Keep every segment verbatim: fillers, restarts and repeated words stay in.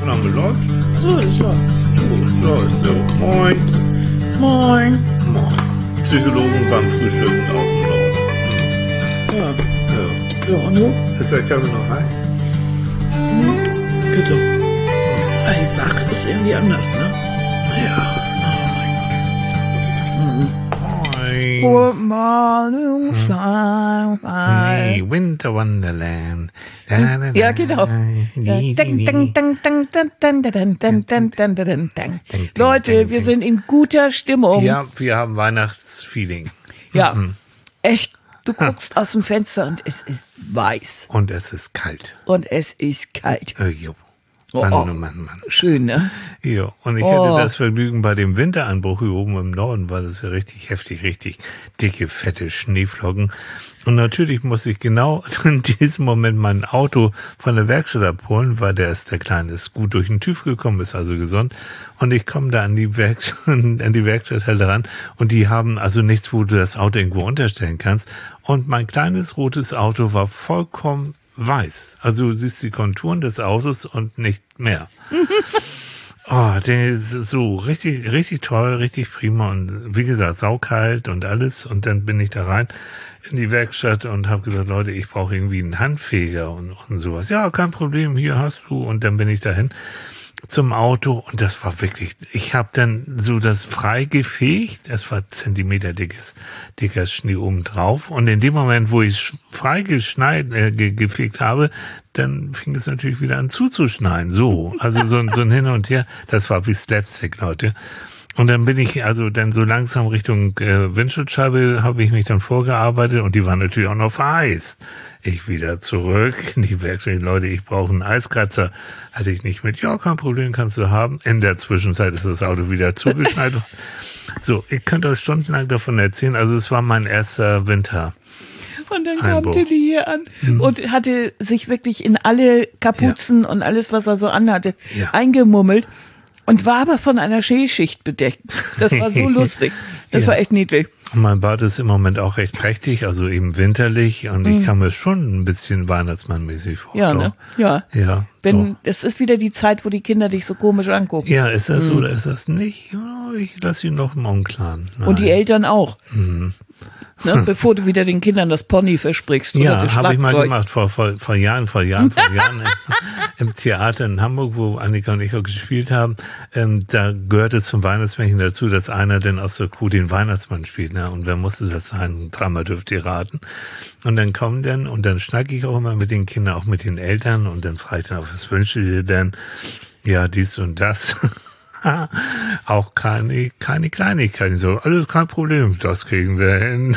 Aufnahme läuft. So, es läuft. So, es läuft. So, moin. Moin. Moin. Psychologen beim Frühstücken aus dem Norden. Ja. Ja. So, und du? Ist der Kaffee noch heiß? Hm? Bitte. Ey, wach ist irgendwie anders, ne? Ja. Oh mein Gott. Moin. Good morning, sunshine. Nee, Winter Wonderland. Da, da, da. Ja, genau. Nee, Dang, nee, dang, nee. dang, dang, dang, dang, dang, dang, dang, dang, dang, dang. dang, Leute, dang, wir dang. sind in guter Stimmung. Ja, wir haben Weihnachtsfeeling. Ja. Mhm. Echt. Du guckst aus dem Fenster und es ist weiß. Und es ist kalt. Und es ist kalt. Äh, jo. Oh, Mann, oh. oh Mann, Mann. Schön, ne? Ja, und ich Oh. hatte das Vergnügen bei dem Winteranbruch hier oben im Norden, war das ja richtig heftig, richtig dicke, fette Schneeflocken. Und natürlich musste ich genau in diesem Moment mein Auto von der Werkstatt abholen, weil der ist, der Kleine ist gut durch den TÜV gekommen, ist also gesund. Und ich komme da an die Werkstatt, an die Werkstatthalle ran und die haben also nichts, wo du das Auto irgendwo unterstellen kannst. Und mein kleines rotes Auto war vollkommen weiß. Also du siehst die Konturen des Autos und nicht mehr. Oh, der ist so richtig, richtig toll, richtig prima und wie gesagt, saukalt und alles. Und dann bin ich da rein in die Werkstatt und habe gesagt, Leute, ich brauche irgendwie einen Handfeger und, und sowas. Ja, kein Problem, hier hast du. Und dann bin ich dahin zum Auto und das war wirklich, ich habe dann so das frei gefegt, es war Zentimeter dickes, dicker Schnee oben drauf und in dem Moment, wo ich frei geschneit, äh, ge, gefegt habe, dann fing es natürlich wieder an zuzuschneien, so, also so, so ein Hin und Her, das war wie Slapstick, Leute. Und dann bin ich also dann so langsam Richtung äh, Windschutzscheibe habe ich mich dann vorgearbeitet und die war natürlich auch noch vereist. Ich wieder zurück in die Werkstatt. Leute, ich brauche einen Eiskratzer. Hatte ich nicht mit. Ja, kein Problem, kannst du haben. In der Zwischenzeit ist das Auto wieder zugeschneit. So, ich könnte euch stundenlang davon erzählen. Also es war mein erster Winter. Und dann kam Einbruch. Tilly hier an Mhm. und hatte sich wirklich in alle Kapuzen und alles, was er so anhatte, Ja. eingemummelt und war aber von einer Schneeschicht bedeckt. Das war so lustig. Das Ja. war echt niedlich. Und mein Bad ist im Moment auch recht prächtig, also eben winterlich. Und ich kam mir schon ein bisschen weihnachtsmannmäßig vor. Ja, ne? Ja. Ja. Wenn, doch. es ist wieder die Zeit, wo die Kinder dich so komisch angucken. Ja, ist das so oder ist das nicht? Ja, ich lasse ihn noch im Unklaren. Und die Nein. Eltern auch. Mhm. Ne? Bevor du wieder den Kindern das Pony versprichst oder das Ja, habe ich mal Schlagzeug. gemacht vor, vor, vor Jahren, vor Jahren, vor Jahren im, im Theater in Hamburg, wo Annika und ich auch gespielt haben. Ähm, da gehört es zum Weihnachtsmärchen dazu, dass einer denn aus der Crew den Weihnachtsmann spielt. Ne? Und wer musste das sein? Dreimal dürft ihr raten. Und dann kommen dann, und dann schnacke ich auch immer mit den Kindern, auch mit den Eltern. Und dann frage ich dann, was wünschst du dir denn? Ja, dies und das. Auch keine, keine Kleinigkeiten. So, alles kein Problem, das kriegen wir hin.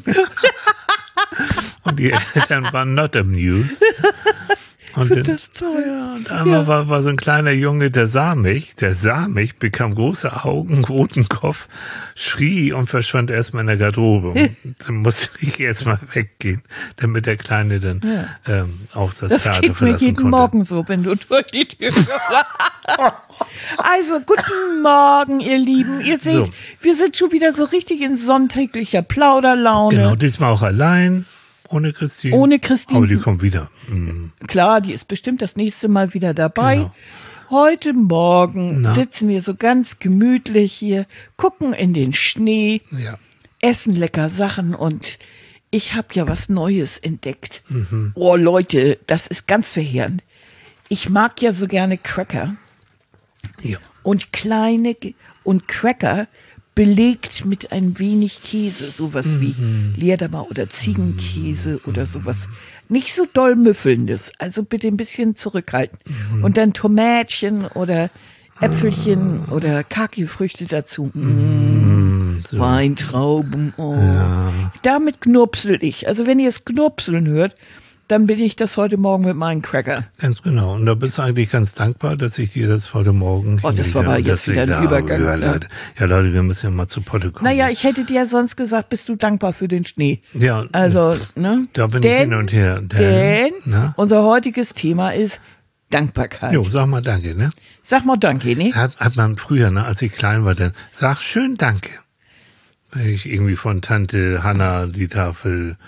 Und die Eltern waren not amused. Und dann, Das ist toll. ja, und einmal Ja. war, war so ein kleiner Junge, der sah mich, der sah mich, bekam große Augen, roten Kopf, schrie und verschwand erstmal in der Garderobe. Und dann musste ich erstmal weggehen, damit der Kleine dann Ja. ähm, auch das, Das Theater geht mir verlassen jeden konnte. Morgen so, wenn du durch die Tür kommst. Also, guten Morgen, ihr Lieben. Ihr seht, So. wir sind schon wieder so richtig in sonntäglicher Plauderlaune. Genau, diesmal auch allein, ohne Christine. Ohne Christine. Aber die kommt wieder. Mhm. Klar, die ist bestimmt das nächste Mal wieder dabei. Genau. Heute Morgen Na? sitzen wir so ganz gemütlich hier, gucken in den Schnee, Ja. essen lecker Sachen und ich habe ja was Neues entdeckt. Mhm. Oh Leute, das ist ganz verheerend. Ich mag ja so gerne Cracker. Ja. Und kleine Ge- und Cracker belegt mit ein wenig Käse, sowas wie Leerdammer oder Ziegenkäse oder sowas. Nicht so doll müffelndes, also bitte ein bisschen zurückhalten. Und dann Tomätchen oder Äpfelchen oder Kaki-Früchte dazu. Mm, so. Weintrauben. Oh. Ja. Damit knurpsel ich. Also wenn ihr es knurpseln hört, dann bin ich das heute Morgen mit meinen Cracker. Ganz genau. Und da bist du eigentlich ganz dankbar, dass ich dir das heute Morgen Oh, das hingelegt war aber habe, jetzt dass ich wieder ein sage, Übergang, Ja, ne? Leute, ja, Leute, wir müssen ja mal zu Potte kommen. Naja, ich hätte dir ja sonst gesagt, bist du dankbar für den Schnee. Ja, Also, ne? da bin ich hin und her. Denn, Denn na? unser heutiges Thema ist Dankbarkeit. Jo, sag mal Danke, ne? Sag mal Danke, ne? Hat, hat man früher, ne, als ich klein war, dann, sag schön Danke. Wenn ich irgendwie von Tante Hanna die Tafel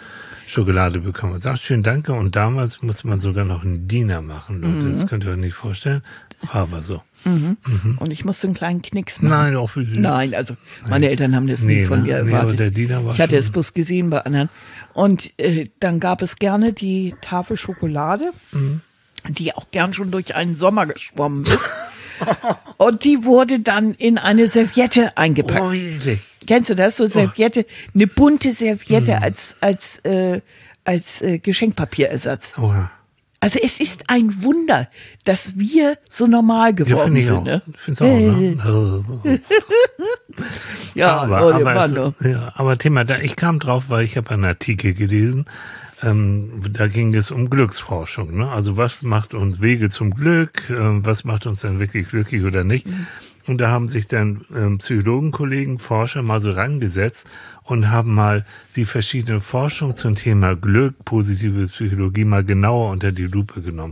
Schokolade bekommen hat. Sagt schön danke und damals musste man sogar noch einen Diener machen, Leute. Mhm. Das könnt ihr euch nicht vorstellen. War aber so. Mhm. Mhm. Und ich musste einen kleinen Knicks machen. Nein, auch für Nein, also meine Eltern haben das nee, nie von ne? mir erwartet. Nee, der Diener war ich hatte schon es bloß gesehen bei anderen. Und äh, dann gab es gerne die Tafel Schokolade, mhm. die auch gern schon durch einen Sommer geschwommen ist. Und die wurde dann in eine Serviette eingepackt. Oh, wirklich? Kennst du das? So Serviette, oh. eine bunte Serviette mhm. als, als, äh, als äh, Geschenkpapierersatz. Oh ja. Also es ist ein Wunder, dass wir so normal geworden ja, sind. Ne? Ich finde es auch. Ne? ja, aber, aber, aber, es, ja, aber Thema, da, ich kam drauf, weil ich habe einen Artikel gelesen, ähm, da ging es um Glücksforschung. Ne? Also was macht uns Wege zum Glück, ähm, was macht uns dann wirklich glücklich oder nicht. Mhm. Und da haben sich dann ähm, Psychologenkollegen, Forscher mal so rangesetzt und haben mal die verschiedene Forschung zum Thema Glück, positive Psychologie mal genauer unter die Lupe genommen.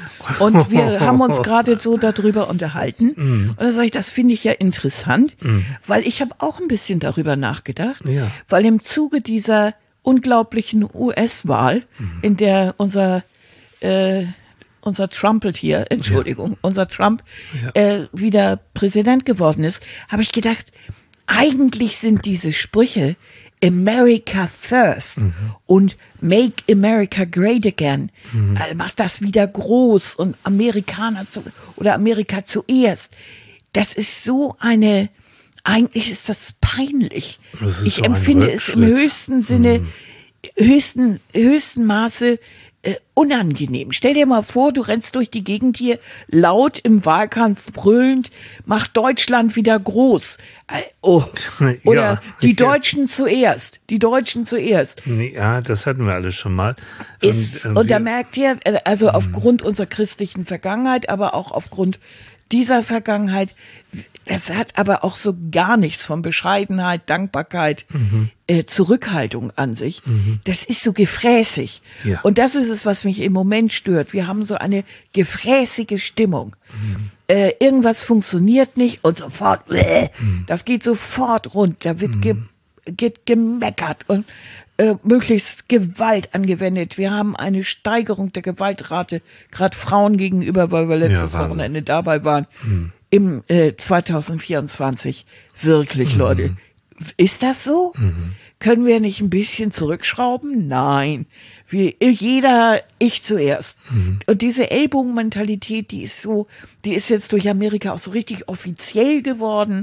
Und wir haben uns gerade so darüber unterhalten. Mm. Und da sage ich, das finde ich ja interessant, mm. weil ich habe auch ein bisschen darüber nachgedacht, ja. weil im Zuge dieser unglaublichen U S-Wahl, mm. in der unser äh, unser Trumpelt hier, Entschuldigung, ja. unser Trump ja. äh, wieder Präsident geworden ist, habe ich gedacht, eigentlich sind diese Sprüche America First mhm. und Make America Great Again, mhm. also macht das wieder groß und Amerikaner zu, oder Amerika zuerst. Das ist so eine, eigentlich ist das peinlich. Das ist ich so empfinde es im höchsten Sinne, mhm. höchsten, höchsten Maße Äh, unangenehm. Stell dir mal vor, du rennst durch die Gegend hier laut im Wahlkampf brüllend, mach Deutschland wieder groß. Äh, oh. Oder ja, die Deutschen ja. zuerst. Die Deutschen zuerst. Ja, das hatten wir alle schon mal. Ist, und, äh, und da merkt ihr, also mh. aufgrund unserer christlichen Vergangenheit, aber auch aufgrund dieser Vergangenheit, das hat aber auch so gar nichts von Bescheidenheit, Dankbarkeit, mhm. äh, Zurückhaltung an sich. Mhm. Das ist so gefräßig. Ja. Und das ist es, was mich im Moment stört. Wir haben so eine gefräßige Stimmung. Mhm. Äh, irgendwas funktioniert nicht und sofort, äh, mhm. das geht sofort rund. Da wird, mhm. ge, geht gemeckert und äh, möglichst Gewalt angewendet. Wir haben eine Steigerung der Gewaltrate, gerade Frauen gegenüber, weil wir letztes ja, Wochenende dabei waren. Mhm. Im äh, zwanzig vierundzwanzig. Wirklich, mhm. Leute. Ist das so? Mhm. Können wir nicht ein bisschen zurückschrauben? Nein. Wir, jeder, ich zuerst. Mhm. Und diese Ellbogenmentalität, die ist so, die ist jetzt durch Amerika auch so richtig offiziell geworden.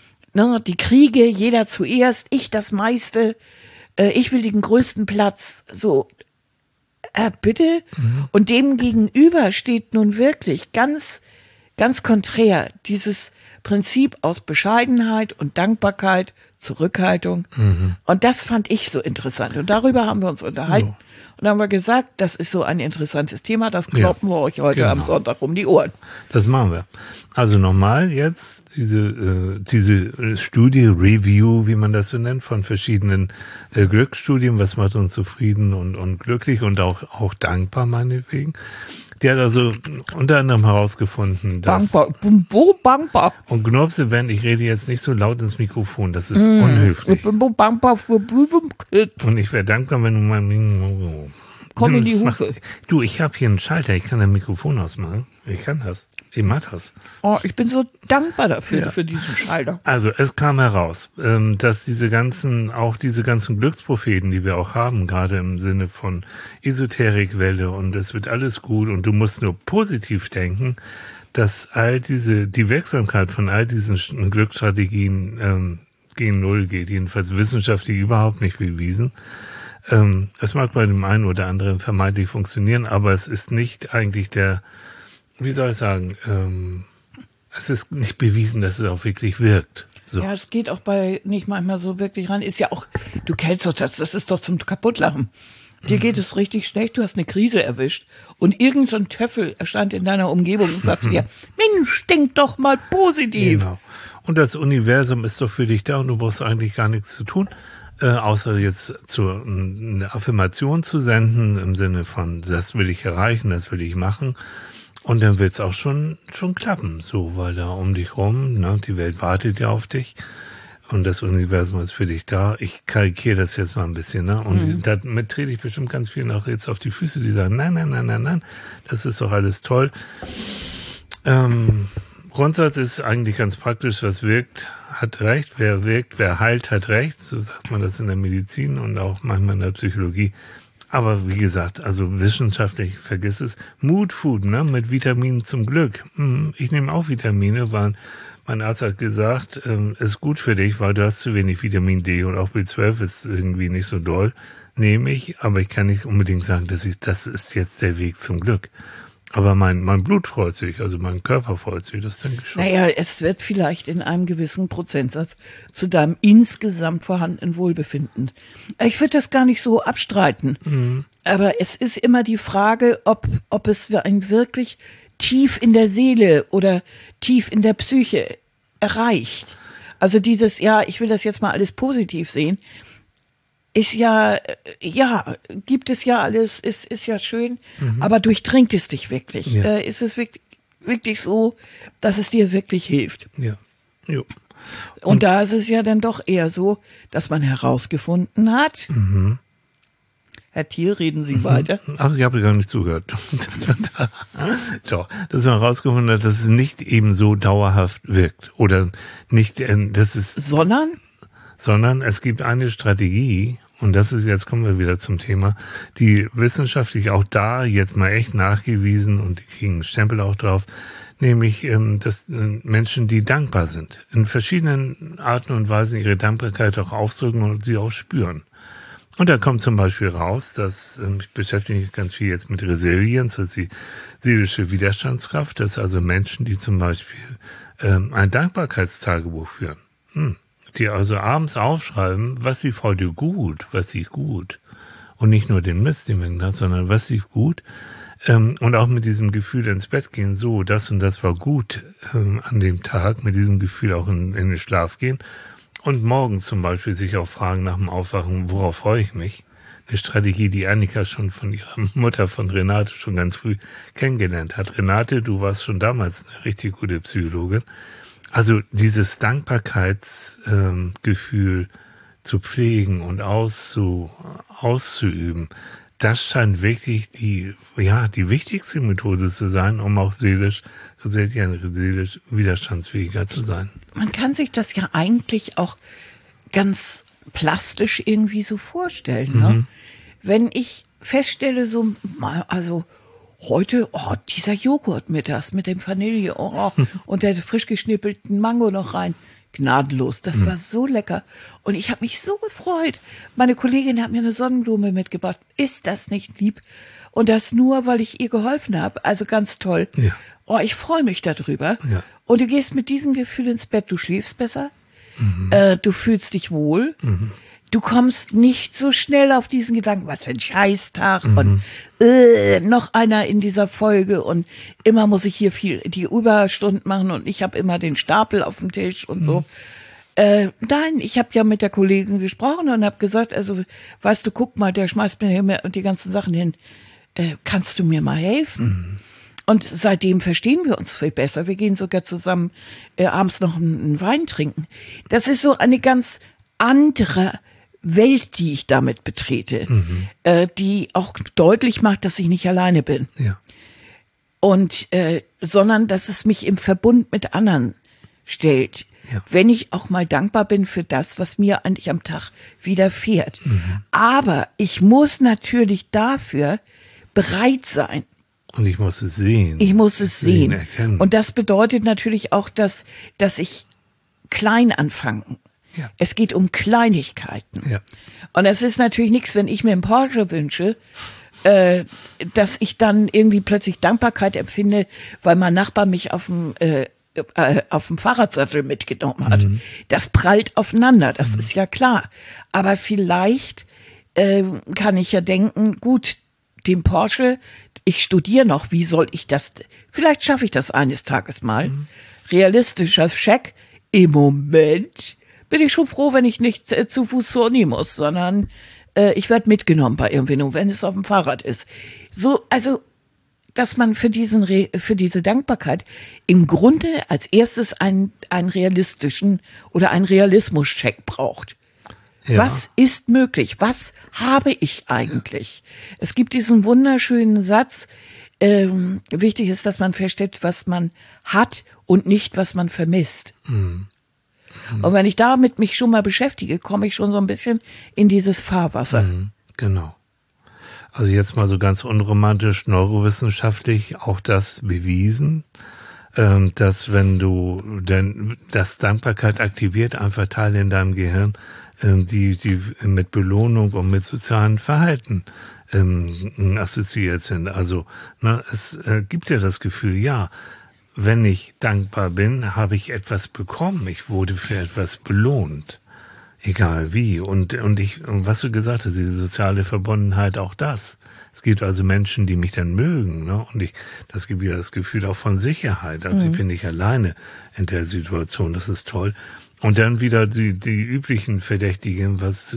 Ne, die Kriege, jeder zuerst, ich das meiste, äh, ich will den größten Platz. So, äh, bitte? Mhm. Und dem gegenüber steht nun wirklich ganz Ganz konträr, dieses Prinzip aus Bescheidenheit und Dankbarkeit, Zurückhaltung. Mhm. Und das fand ich so interessant. Und darüber haben wir uns unterhalten. So. Und dann haben wir gesagt, das ist so ein interessantes Thema, das kloppen ja, wir euch heute genau. am Sonntag um die Ohren. Das machen wir. Also nochmal jetzt diese, äh, diese Studie, Review, wie man das so nennt, von verschiedenen äh, Glücksstudien, was macht uns zufrieden und, und glücklich und auch, auch dankbar meinetwegen. Die hat also unter anderem herausgefunden, dass... Dankbar. Wo dankbar? Und Gnopse, wenn ich rede jetzt nicht so laut ins Mikrofon, das ist mm. unhöflich. Dankbar für und ich wäre dankbar, wenn du mal... Komm in die Hufe. Du, ich habe hier einen Schalter, ich kann das Mikrofon ausmachen. Ich kann das. Ich mach das. Oh, ich bin so dankbar dafür, ja. für diesen Schalter. Also es kam heraus, dass diese ganzen, auch diese ganzen Glückspropheten, die wir auch haben, gerade im Sinne von Esoterikwelle und es wird alles gut und du musst nur positiv denken, dass all diese, die Wirksamkeit von all diesen Glücksstrategien ähm, gegen Null geht, jedenfalls wissenschaftlich überhaupt nicht bewiesen. Ähm, es mag bei dem einen oder anderen vermeintlich funktionieren, aber es ist nicht eigentlich der, wie soll ich sagen, ähm, es ist nicht bewiesen, dass es auch wirklich wirkt. So. Ja, es geht auch bei nicht manchmal so wirklich ran. Ist ja auch, du kennst doch das, das ist doch zum Kaputtlachen. Dir geht es richtig schlecht, du hast eine Krise erwischt und irgend so ein Töffel erscheint in deiner Umgebung und sagt dir, Mensch, denk doch mal positiv. Genau. Und das Universum ist doch für dich da und du brauchst eigentlich gar nichts zu tun. Äh, außer jetzt zu, eine Affirmation zu senden im Sinne von, das will ich erreichen, das will ich machen. Und dann wird's auch schon schon klappen, so, weil da um dich rum, ne, die Welt wartet ja auf dich. und das Universum ist für dich da. Ich karikiere das jetzt mal ein bisschen, ne? Und mhm. damit trete ich bestimmt ganz vielen auch jetzt auf die Füße, die sagen, nein, nein, nein, nein, nein, das ist doch alles toll. Ähm, Grundsatz ist eigentlich ganz praktisch, was wirkt, hat recht, wer wirkt, wer heilt, hat recht, so sagt man das in der Medizin und auch manchmal in der Psychologie. Aber wie gesagt, also wissenschaftlich, vergiss es. Mood Food, ne, mit Vitaminen zum Glück. Ich nehme auch Vitamine, weil mein Arzt hat gesagt, ähm, ist gut für dich, weil du hast zu wenig Vitamin D und auch B zwölf ist irgendwie nicht so doll. Nehme ich, aber ich kann nicht unbedingt sagen, dass ich, das ist jetzt der Weg zum Glück. Aber mein, mein Blut freut sich, also mein Körper freut sich, das denke ich schon. Naja, es wird vielleicht in einem gewissen Prozentsatz zu deinem insgesamt vorhandenen Wohlbefinden. Ich würde das gar nicht so abstreiten. Mhm. Aber es ist immer die Frage, ob, ob es einen wirklich tief in der Seele oder tief in der Psyche erreicht. Also dieses, ja, ich will das jetzt mal alles positiv sehen, ist ja, ja, gibt es ja alles, ist, ist ja schön, mhm. aber durchdringt es dich wirklich? Ja. Äh, ist es wirklich, wirklich so, dass es dir wirklich hilft? Ja. Jo. Und, Und da ist es ja dann doch eher so, dass man herausgefunden hat, mhm. Herr Thiel, reden Sie mhm. weiter. Ach, ich habe gar nicht zugehört. Das da, doch, dass man herausgefunden hat, dass es nicht eben so dauerhaft wirkt. Oder nicht, äh, das ist... Sondern? Sondern es gibt eine Strategie, und das ist, jetzt kommen wir wieder zum Thema, die wissenschaftlich auch da jetzt mal echt nachgewiesen und die kriegen einen Stempel auch drauf, nämlich, ähm, dass äh, Menschen, die dankbar sind, in verschiedenen Arten und Weisen ihre Dankbarkeit auch ausdrücken und sie auch spüren. Und da kommt zum Beispiel raus, dass, ähm, ich beschäftige mich ganz viel jetzt mit Resilienz, also die seelische Widerstandskraft, dass also Menschen, die zum Beispiel ähm, ein Dankbarkeitstagebuch führen, hm, die also abends aufschreiben, was lief heute gut, was lief gut. Und nicht nur den Mist, den man hat, sondern was lief gut. Ähm, und auch mit diesem Gefühl ins Bett gehen, so, das und das war gut ähm, an dem Tag, mit diesem Gefühl auch in, in den Schlaf gehen. Und morgens zum Beispiel sich auch fragen nach dem Aufwachen, worauf freue ich mich? Eine Strategie, die Annika schon von ihrer Mutter, von Renate, schon ganz früh kennengelernt hat. Renate, du warst schon damals eine richtig gute Psychologin. Also dieses Dankbarkeitsgefühl ähm, zu pflegen und auszu, auszuüben, das scheint wirklich die, ja, die wichtigste Methode zu sein, um auch seelisch, seelisch widerstandsfähiger zu sein. Man kann sich das ja eigentlich auch ganz plastisch irgendwie so vorstellen, mhm. ne? Wenn ich feststelle, so mal, also heute, oh, dieser Joghurt mittags mit dem Vanille, oh, und der frisch geschnippelten Mango noch rein. Gnadenlos, das mhm. war so lecker. Und ich habe mich so gefreut. Meine Kollegin hat mir eine Sonnenblume mitgebracht. Ist das nicht lieb? Und das nur, weil ich ihr geholfen habe. Also ganz toll. Ja. Oh, ich freue mich darüber. Ja. Und du gehst mit diesem Gefühl ins Bett. Du schläfst besser. Mhm. Äh, du fühlst dich wohl. Mhm. Du kommst nicht so schnell auf diesen Gedanken, was für ein Scheißtag mhm. und äh, noch einer in dieser Folge und immer muss ich hier viel die Überstunden machen und ich habe immer den Stapel auf dem Tisch und mhm. so. Äh, nein, ich habe ja mit der Kollegin gesprochen und habe gesagt, also weißt du, guck mal, der schmeißt mir hier die ganzen Sachen hin. Äh, kannst du mir mal helfen? Mhm. Und seitdem verstehen wir uns viel besser. Wir gehen sogar zusammen äh, abends noch einen, einen Wein trinken. Das ist so eine ganz andere Welt, die ich damit betrete, mhm. äh, die auch deutlich macht, dass ich nicht alleine bin. Ja. Und, äh, sondern, dass es mich im Verbund mit anderen stellt. Ja. Wenn ich auch mal dankbar bin für das, was mir eigentlich am Tag widerfährt. Mhm. Aber ich muss natürlich dafür bereit sein. Und ich muss es sehen. Ich muss es sehen. sehen. Erkennen. Und das bedeutet natürlich auch, dass, dass ich klein anfangen. Ja. Es geht um Kleinigkeiten. Ja. Und es ist natürlich nichts, wenn ich mir einen Porsche wünsche, äh, dass ich dann irgendwie plötzlich Dankbarkeit empfinde, weil mein Nachbar mich auf dem äh, äh, auf dem Fahrradsattel mitgenommen hat. Mhm. Das prallt aufeinander, das mhm. ist ja klar. Aber vielleicht äh, kann ich ja denken, gut, dem Porsche, ich studiere noch, wie soll ich das, vielleicht schaffe ich das eines Tages mal. Mhm. Realistischer Scheck, im Moment bin ich schon froh, wenn ich nicht äh, zu Fuß zur Uni muss, sondern äh, ich werde mitgenommen bei irgendwen, wenn es auf dem Fahrrad ist. So, also dass man für diesen Re für diese Dankbarkeit im Grunde als erstes einen, einen realistischen oder einen Realismus-Check braucht. Ja. Was ist möglich? Was habe ich eigentlich? Es gibt diesen wunderschönen Satz, ähm, wichtig ist, dass man versteht, was man hat und nicht, was man vermisst. Mhm. Mhm. Und wenn ich damit mich schon mal beschäftige, komme ich schon so ein bisschen in dieses Fahrwasser. Mhm. Genau. Also jetzt mal so ganz unromantisch, neurowissenschaftlich auch das bewiesen, ähm, dass wenn du denn das Dankbarkeit aktiviert einfach Teile in deinem Gehirn, ähm, die, die mit Belohnung und mit sozialen Verhalten ähm, assoziiert sind. Also ne, es äh, gibt ja das Gefühl, ja, wenn ich dankbar bin, habe ich etwas bekommen. Ich wurde für etwas belohnt. Egal wie. Und, und ich, und was du gesagt hast, diese soziale Verbundenheit, auch das. Es gibt also Menschen, die mich dann mögen, ne? Und ich, das gibt wieder das Gefühl auch von Sicherheit. Also mhm. ich bin nicht alleine in der Situation. Das ist toll. Und dann wieder die, die üblichen Verdächtigen, was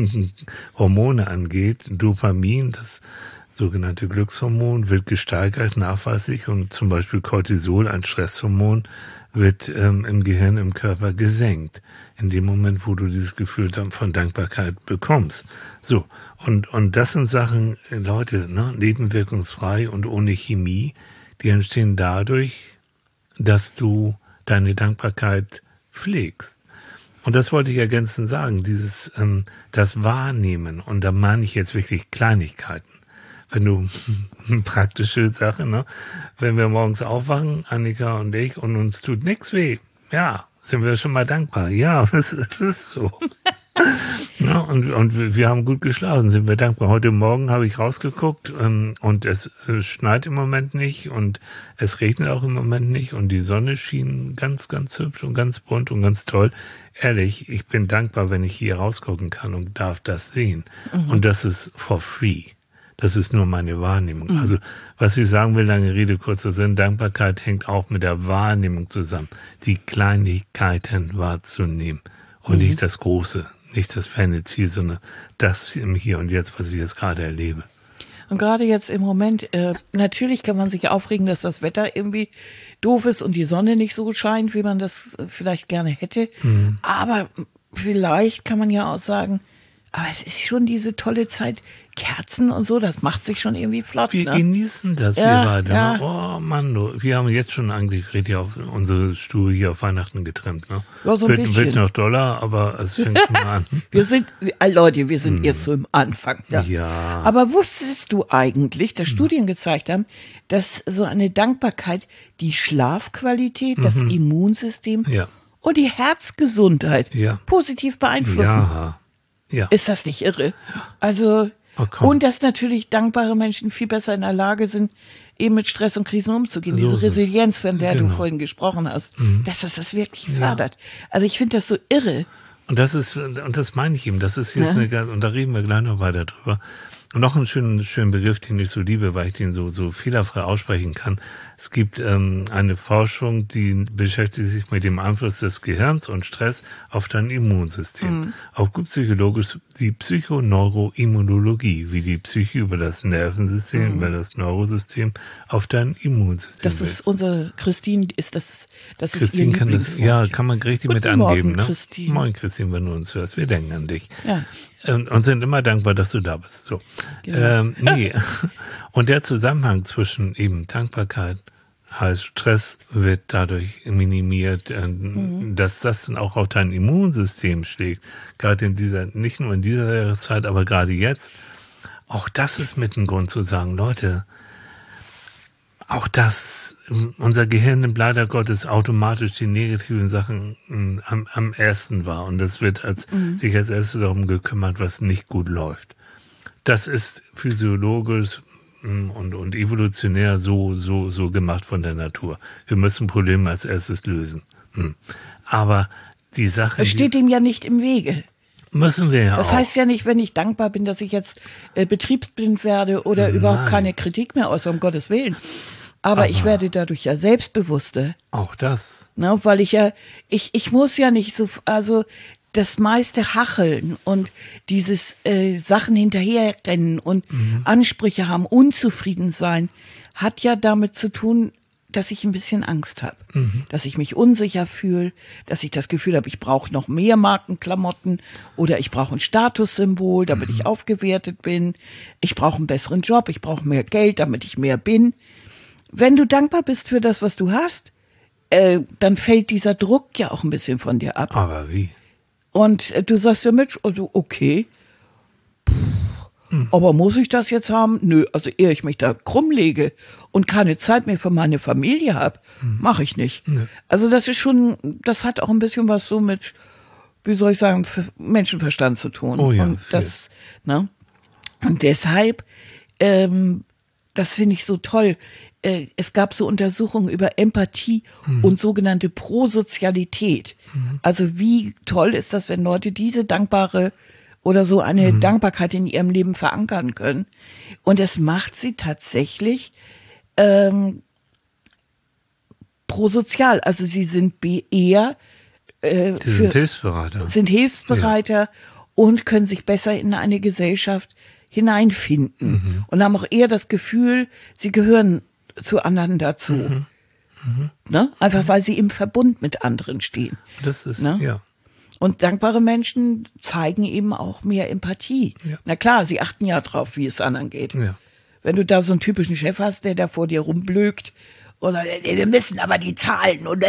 Hormone angeht. Dopamin, das sogenannte Glückshormon, wird gesteigert, nachweislich. Und zum Beispiel Cortisol, ein Stresshormon, wird ähm, im Gehirn, im Körper gesenkt. In dem Moment, wo du dieses Gefühl von Dankbarkeit bekommst. So, und und das sind Sachen, Leute, ne, nebenwirkungsfrei und ohne Chemie, die entstehen dadurch, dass du deine Dankbarkeit pflegst. Und das wollte ich ergänzend sagen, dieses ähm, das Wahrnehmen, und da meine ich jetzt wirklich Kleinigkeiten. Wenn du, praktische Sache, ne? Wenn wir morgens aufwachen, Annika und ich, und uns tut nichts weh, ja, sind wir schon mal dankbar. Ja, es ist so. Ja, und, und wir haben gut geschlafen, sind wir dankbar. Heute Morgen habe ich rausgeguckt ähm, und es äh, schneit im Moment nicht und es regnet auch im Moment nicht und die Sonne schien ganz, ganz hübsch und ganz bunt und ganz toll. Ehrlich, ich bin dankbar, wenn ich hier rausgucken kann und darf das sehen. Mhm. Und das ist for free. Das ist nur meine Wahrnehmung. Mhm. Also, was ich sagen will, lange Rede, kurzer Sinn, Dankbarkeit hängt auch mit der Wahrnehmung zusammen. Die Kleinigkeiten wahrzunehmen und mhm. nicht das Große, nicht das ferne Ziel, sondern das im Hier und Jetzt, was ich jetzt gerade erlebe. Und gerade jetzt im Moment, äh, natürlich kann man sich aufregen, dass das Wetter irgendwie doof ist und die Sonne nicht so scheint, wie man das vielleicht gerne hätte. Mhm. Aber vielleicht kann man ja auch sagen, aber es ist schon diese tolle Zeit, Kerzen und so, das macht sich schon irgendwie flott. Wir ne? genießen das, ja, wir beide. Ja. Ne? Oh Mann, du, wir haben jetzt schon eigentlich richtig auf unsere Stuhl hier auf Weihnachten getrimmt. Ne? Ja, so ein wird, bisschen. Wird noch doller, aber es fängt schon an. Wir sind, äh, Leute, wir sind hm. erst so im Anfang. Ja. ja. Aber wusstest du eigentlich, dass hm. Studien gezeigt haben, dass so eine Dankbarkeit die Schlafqualität, mhm. das Immunsystem ja. und die Herzgesundheit ja. positiv beeinflussen? Ja. Ja. Ist das nicht irre? Also, oh, und dass natürlich dankbare Menschen viel besser in der Lage sind, eben mit Stress und Krisen umzugehen. So Diese Resilienz, von der genau. du vorhin gesprochen hast, mhm. dass das das wirklich fördert. Ja. Also ich finde das so irre. Und das ist, und das meine ich eben, das ist jetzt ja. eine, und da reden wir gleich noch weiter drüber. Und noch einen schönen, schönen Begriff, den ich so liebe, weil ich den so, so fehlerfrei aussprechen kann. Es gibt ähm, eine Forschung, die beschäftigt sich mit dem Einfluss des Gehirns und Stress auf dein Immunsystem. Mhm. Auch gut psychologisch die Psychoneuroimmunologie, wie die Psyche über das Nervensystem, mhm. über das Neurosystem auf dein Immunsystem. Das ist unsere, Christine, ist das, das Christine ist ihr kann das, ja, kann man richtig mit angeben. Morgen, ne? Christine. Moin, Christine, wenn du uns hörst, wir denken an dich. Ja. Und, und sind immer dankbar, dass du da bist. So. Genau. Ähm, nee. Und der Zusammenhang zwischen eben Dankbarkeit, heißt Stress wird dadurch minimiert, äh, mhm. dass das dann auch auf dein Immunsystem schlägt. Gerade in dieser, nicht nur in dieser Zeit, aber gerade jetzt. Auch das ist mit ein Grund zu sagen, Leute, auch das, unser Gehirn nimmt leider Gottes automatisch die negativen Sachen m, am, am ersten wahr. Und das wird als, mhm. sich als erstes darum gekümmert, was nicht gut läuft. Das ist physiologisch m, und, und evolutionär so, so, so gemacht von der Natur. Wir müssen Probleme als erstes lösen. M. Aber die Sache. Es steht ihm ja nicht im Wege. Müssen wir ja Das auch. heißt ja nicht, wenn ich dankbar bin, dass ich jetzt äh, betriebsblind werde oder Nein. überhaupt keine Kritik mehr äußere, um Gottes Willen. Aber, Aber ich werde dadurch ja selbstbewusster. Auch das. Ne, weil ich ja, ich, ich muss ja nicht so, also das meiste Hacheln und dieses äh, Sachen hinterherrennen und mhm. Ansprüche haben, unzufrieden sein, hat ja damit zu tun, dass ich ein bisschen Angst habe, mhm. dass ich mich unsicher fühle, dass ich das Gefühl habe, ich brauche noch mehr Markenklamotten oder ich brauche ein Statussymbol, damit mhm. ich aufgewertet bin. Ich brauche einen besseren Job, ich brauche mehr Geld, damit ich mehr bin. Wenn du dankbar bist für das, was du hast, äh, dann fällt dieser Druck ja auch ein bisschen von dir ab. Aber wie? Und äh, du sagst dir, Mensch, also okay, aber muss ich das jetzt haben? Nö, also ehe ich mich da krumm lege und keine Zeit mehr für meine Familie habe, mhm. mache ich nicht. Nee. Also das ist schon, das hat auch ein bisschen was so mit, wie soll ich sagen, Menschenverstand zu tun. Oh ja, und das, ne? Und deshalb, ähm, das finde ich so toll. Äh, es gab so Untersuchungen über Empathie mhm. und sogenannte Prosozialität. Mhm. Also wie toll ist das, wenn Leute diese dankbare oder so eine mhm. Dankbarkeit in ihrem Leben verankern können. Und es macht sie tatsächlich ähm, prosozial. Also sie sind eher äh, die sind Hilfsbereiter. Sind Hilfsbereiter ja. und können sich besser in eine Gesellschaft hineinfinden. Mhm. Und haben auch eher das Gefühl, sie gehören zu anderen dazu. Mhm. Mhm. Ne? Einfach mhm. weil sie im Verbund mit anderen stehen. Das ist, ne? ja. Und dankbare Menschen zeigen eben auch mehr Empathie. Ja. Na klar, sie achten ja drauf, wie es anderen geht. Ja. Wenn du da so einen typischen Chef hast, der da vor dir rumblökt, oder wir müssen aber die Zahlen und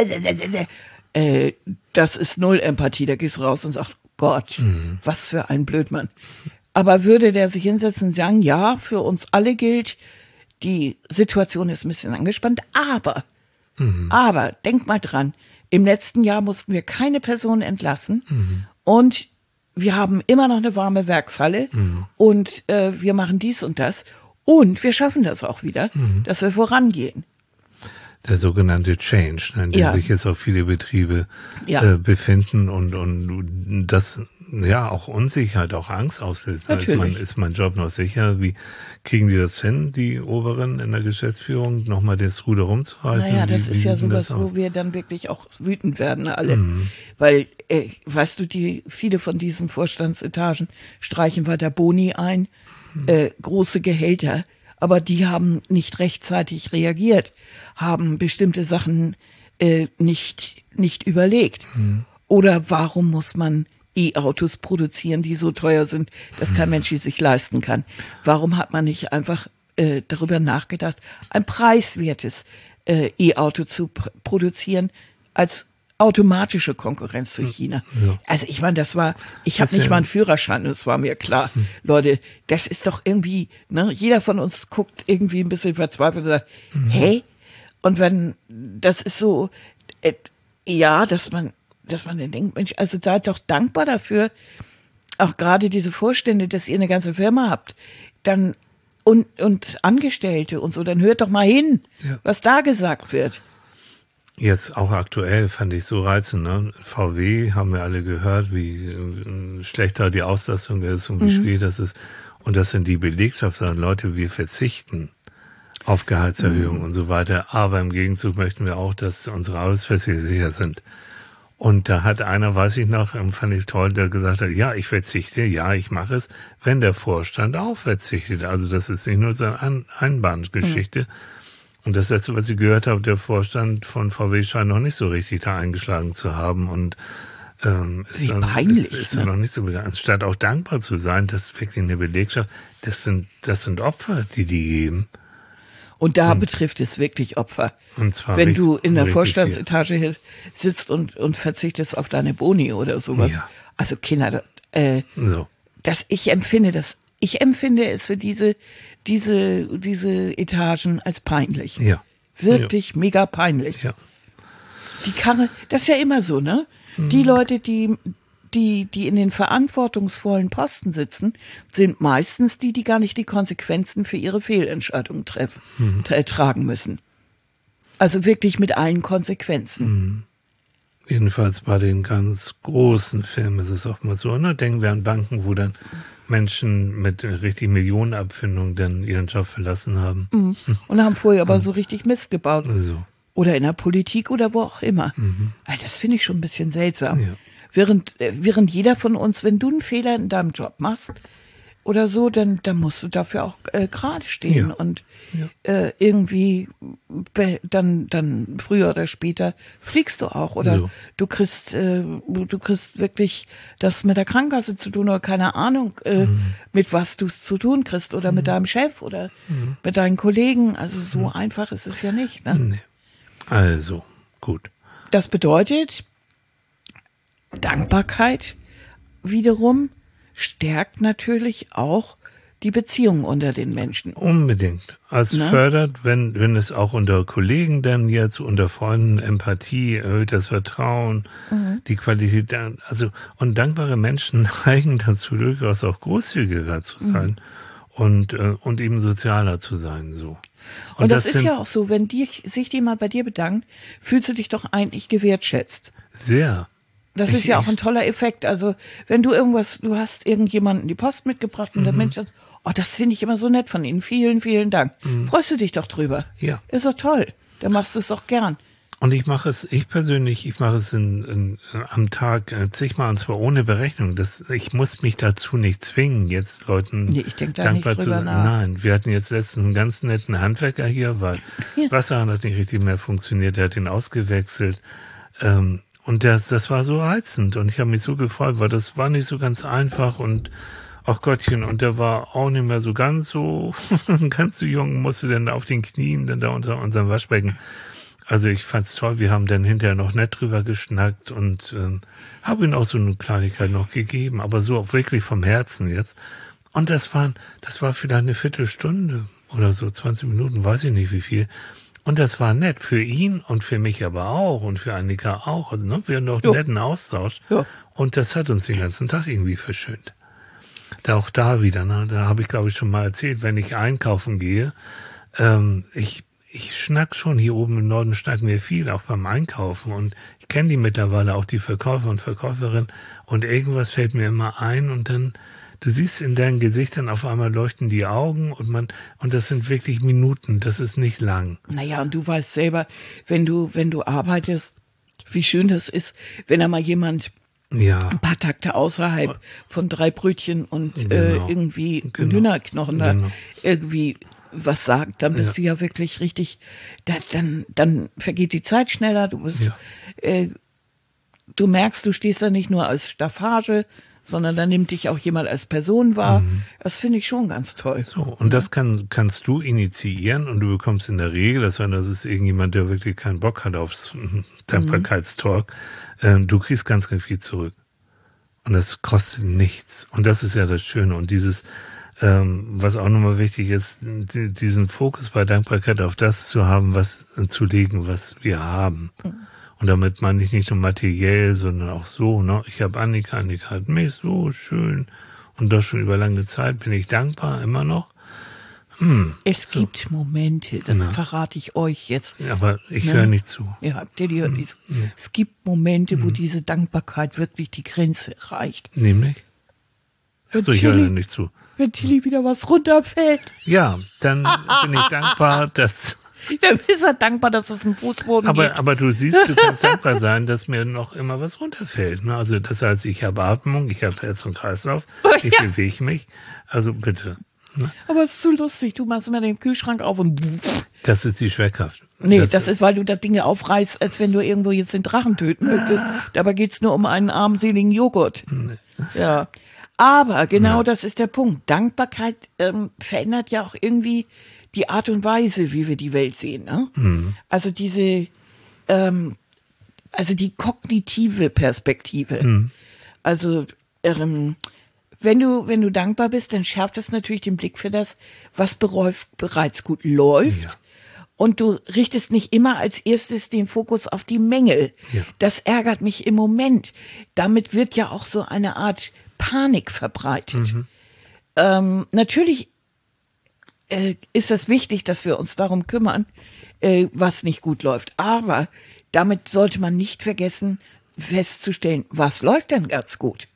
äh, das ist null Empathie. Da gehst du raus und sagst, Gott, mhm. was für ein Blödmann. Aber würde der sich hinsetzen und sagen, ja, für uns alle gilt, die Situation ist ein bisschen angespannt, aber, mhm. aber, denk mal dran, im letzten Jahr mussten wir keine Person entlassen mhm. und wir haben immer noch eine warme Werkshalle mhm. und äh, wir machen dies und das und wir schaffen das auch wieder, mhm. dass wir vorangehen. Der sogenannte Change, in dem ja. sich jetzt auch viele Betriebe ja. äh, befinden und, und das ja auch Unsicherheit, auch Angst auslöst. Ist mein, ist mein Job noch sicher? Wie kriegen die das hin, die Oberen in der Geschäftsführung, nochmal das Ruder rumzureißen? Naja, das wie, ist wie ja sowas, wo wir dann wirklich auch wütend werden, alle. Mhm. Weil, äh, weißt du, die viele von diesen Vorstandsetagen streichen weiter Boni ein, mhm. äh, große Gehälter, aber die haben nicht rechtzeitig reagiert, haben bestimmte Sachen äh, nicht, nicht überlegt. Mhm. Oder warum muss man E-Autos produzieren, die so teuer sind, dass kein Mensch die sich leisten kann? Warum hat man nicht einfach äh, darüber nachgedacht, ein preiswertes äh, E-Auto zu pr- produzieren als automatische Konkurrenz zu China? Ja. Also ich meine, das war, ich habe nicht ja mal einen Führerschein, das war mir klar. Hm. Leute, das ist doch irgendwie, ne, jeder von uns guckt irgendwie ein bisschen verzweifelt und sagt, mhm. hey, und wenn, das ist so, äh, ja, dass man dass man dann denkt, Mensch, also seid doch dankbar dafür, auch gerade diese Vorstände, dass ihr eine ganze Firma habt, dann und, und Angestellte und so, dann hört doch mal hin, ja. was da gesagt wird. Jetzt auch aktuell fand ich so reizend, ne? V W haben wir alle gehört, wie äh, schlechter die Auslastung ist und wie mhm. schwierig das ist. Und das sind die Belegschaft, sagen Leute, wir verzichten auf Gehaltserhöhungen mhm. und so weiter. Aber im Gegenzug möchten wir auch, dass unsere Arbeitsplätze sicher sind. Und da hat einer, weiß ich noch, fand ich toll, der gesagt hat, ja, ich verzichte, ja, ich mache es, wenn der Vorstand auch verzichtet. Also das ist nicht nur so eine Einbahngeschichte. Mhm. Und das Letzte, was ich gehört habe, der Vorstand von V W scheint noch nicht so richtig da eingeschlagen zu haben. Und ähm, ist, Wie dann, peinlich, ist, ist ne? dann noch nicht so begeistert. Anstatt auch dankbar zu sein, das ist wirklich eine Belegschaft, das sind, das sind Opfer, die die geben. Und da und, betrifft es wirklich Opfer. Und zwar wenn richtig, du in der Vorstandsetage sitzt und, und verzichtest auf deine Boni oder sowas. Ja. Also Kinder, äh, so. das, ich empfinde das, ich empfinde es für diese, diese, diese Etagen als peinlich. Ja. Wirklich ja. mega peinlich. Ja. Die Karre, das ist ja immer so, ne? Mhm. Die Leute, die, die, die in den verantwortungsvollen Posten sitzen, sind meistens die, die gar nicht die Konsequenzen für ihre Fehlentscheidungen treffen, mhm. tra- tragen müssen. Also wirklich mit allen Konsequenzen. Mhm. Jedenfalls bei den ganz großen Firmen ist es auch mal so. Ne? Denken wir an Banken, wo dann Menschen mit richtig Millionenabfindungen dann ihren Job verlassen haben. Mhm. Und haben vorher aber so richtig Mist gebaut. Also. Oder in der Politik oder wo auch immer. Mhm. Also das finde ich schon ein bisschen seltsam. Ja. Während, während jeder von uns, wenn du einen Fehler in deinem Job machst, oder so, dann, dann musst du dafür auch äh, gerade stehen Ja. und Ja. äh, irgendwie be- dann, dann früher oder später fliegst du auch oder So. du kriegst, äh, du kriegst wirklich das mit der Krankenkasse zu tun oder keine Ahnung, äh, Mhm. mit was du es zu tun kriegst oder mit deinem Chef oder Mhm. mit deinen Kollegen. Also so einfach ist es ja nicht. Ne? Nee. Also, gut. Das bedeutet, Dankbarkeit wiederum stärkt natürlich auch die Beziehung unter den Menschen. Unbedingt. Es Ne? fördert, wenn, wenn es auch unter Kollegen dann jetzt, unter Freunden, Empathie, erhöht das Vertrauen, Mhm. die Qualität, der- also, und dankbare Menschen neigen dazu, durchaus auch großzügiger zu sein Mhm. und, äh, und eben sozialer zu sein, so. Und, das, ist sind ja auch so, wenn die, sich jemand bei dir bedankt, fühlst du dich doch eigentlich gewertschätzt. sehr. Das Ich- ist ja auch ich- ein toller Effekt. Also, wenn du irgendwas, du hast irgendjemanden die Post mitgebracht und der Mhm. Mensch sagt, oh, das finde ich immer so nett von Ihnen. Vielen, vielen Dank. Freust du dich doch drüber. Ja. Ist doch toll. Dann machst du es auch gern. Und ich mache es, ich persönlich, ich mache es in, in, am Tag äh, zigmal und zwar ohne Berechnung. Das, ich muss mich dazu nicht zwingen, jetzt Leuten Nee, ich denk da dankbar nicht zu drüber sein. nach. Nein, wir hatten jetzt letztens einen ganz netten Handwerker hier, weil Ja. Wasser hat nicht richtig mehr funktioniert, der hat ihn ausgewechselt. Ähm, und das, das war so reizend und ich habe mich so gefreut, weil das war nicht so ganz einfach und ach Gottchen, und der war auch nicht mehr so ganz so, ganz so jung, musste dann auf den Knien, dann da unter unserem Waschbecken. Also ich fand's toll, wir haben dann hinterher noch nett drüber geschnackt und ähm, habe ihm auch so eine Kleinigkeit noch gegeben, aber so auch wirklich vom Herzen jetzt. Und das waren, das war vielleicht eine Viertelstunde oder so, zwanzig Minuten, weiß ich nicht wie viel. Und das war nett für ihn und für mich aber auch und für Annika auch. Also ne, wir hatten doch einen Jo. netten Austausch. Ja. Und das hat uns den ganzen Tag irgendwie verschönt. Da auch da wieder, ne, da habe ich glaube ich schon mal erzählt, wenn ich einkaufen gehe, ähm, ich ich schnack schon, hier oben im Norden schnacken wir viel, auch beim Einkaufen. Und ich kenne die mittlerweile, auch die Verkäufer und Verkäuferinnen. Und irgendwas fällt mir immer ein und dann, du siehst in deinen Gesichtern auf einmal leuchten die Augen und man, und das sind wirklich Minuten, das ist nicht lang. Naja, und du weißt selber, wenn du, wenn du arbeitest, wie schön das ist, wenn da mal jemand Ja, ein paar Takte außerhalb von drei Brötchen und Genau. äh, irgendwie ein Genau. Hühnerknochen da Genau. irgendwie was sagt, dann bist Ja. du ja wirklich richtig, da, dann, dann vergeht die Zeit schneller, du bist, Ja. äh, du merkst, du stehst da nicht nur als Staffage, sondern dann nimmt dich auch jemand als Person wahr. Das finde ich schon ganz toll. Mhm. so. Und das kann, kannst du initiieren und du bekommst in der Regel, das heißt, das ist irgendjemand, der wirklich keinen Bock hat aufs Dankbarkeitstalk, äh, du kriegst ganz, ganz viel zurück. Und das kostet nichts. Und das ist ja das Schöne. Und dieses, ähm, was auch nochmal wichtig ist, die, diesen Fokus bei Dankbarkeit auf das zu haben, was äh, zu legen, was wir haben. Und damit meine ich nicht nur materiell, sondern auch so, ne? Ich habe Annika, Annika hat mich, so schön. Und das schon über lange Zeit bin ich dankbar, immer noch. Es gibt Momente, das Na. verrate ich euch jetzt. Aber ich Ja. höre nicht zu. Ja, habt ihr die hört nicht. Es gibt Momente, wo diese Dankbarkeit wirklich die Grenze erreicht. Nämlich? Achso, ich höre Tilly- nicht zu. Wenn Tilly wieder was runterfällt, Ja, dann bin ich dankbar, dass... dann ist er dankbar, dass es im Fußboden Aber, geht. aber du siehst, du kannst dankbar sein, dass mir noch immer was runterfällt. Ne? Also das heißt, ich habe Atmung, ich habe Herz und Kreislauf, ich Ja. bewege mich. Also bitte. Ne? Aber es ist zu lustig. Du machst immer den Kühlschrank auf und Das ist die Schwerkraft. nee, das, ist, weil du das Ding aufreißt, als wenn du irgendwo jetzt den Drachen töten möchtest. Dabei geht's nur um einen armseligen Joghurt. Ja. Aber genau das ist der Punkt. Dankbarkeit ähm, verändert ja auch irgendwie die Art und Weise, wie wir die Welt sehen. Ne? Also diese, ähm, also die kognitive Perspektive. Also ähm, wenn du, wenn du dankbar bist, dann schärft es natürlich den Blick für das, was bereuf, bereits gut läuft. Ja. Und du richtest nicht immer als erstes den Fokus auf die Mängel. Ja. Das ärgert mich im Moment. Damit wird ja auch so eine Art Panik verbreitet. Ähm, natürlich äh, ist es wichtig, dass wir uns darum kümmern, äh, was nicht gut läuft. Aber damit sollte man nicht vergessen, festzustellen, was läuft denn ganz gut.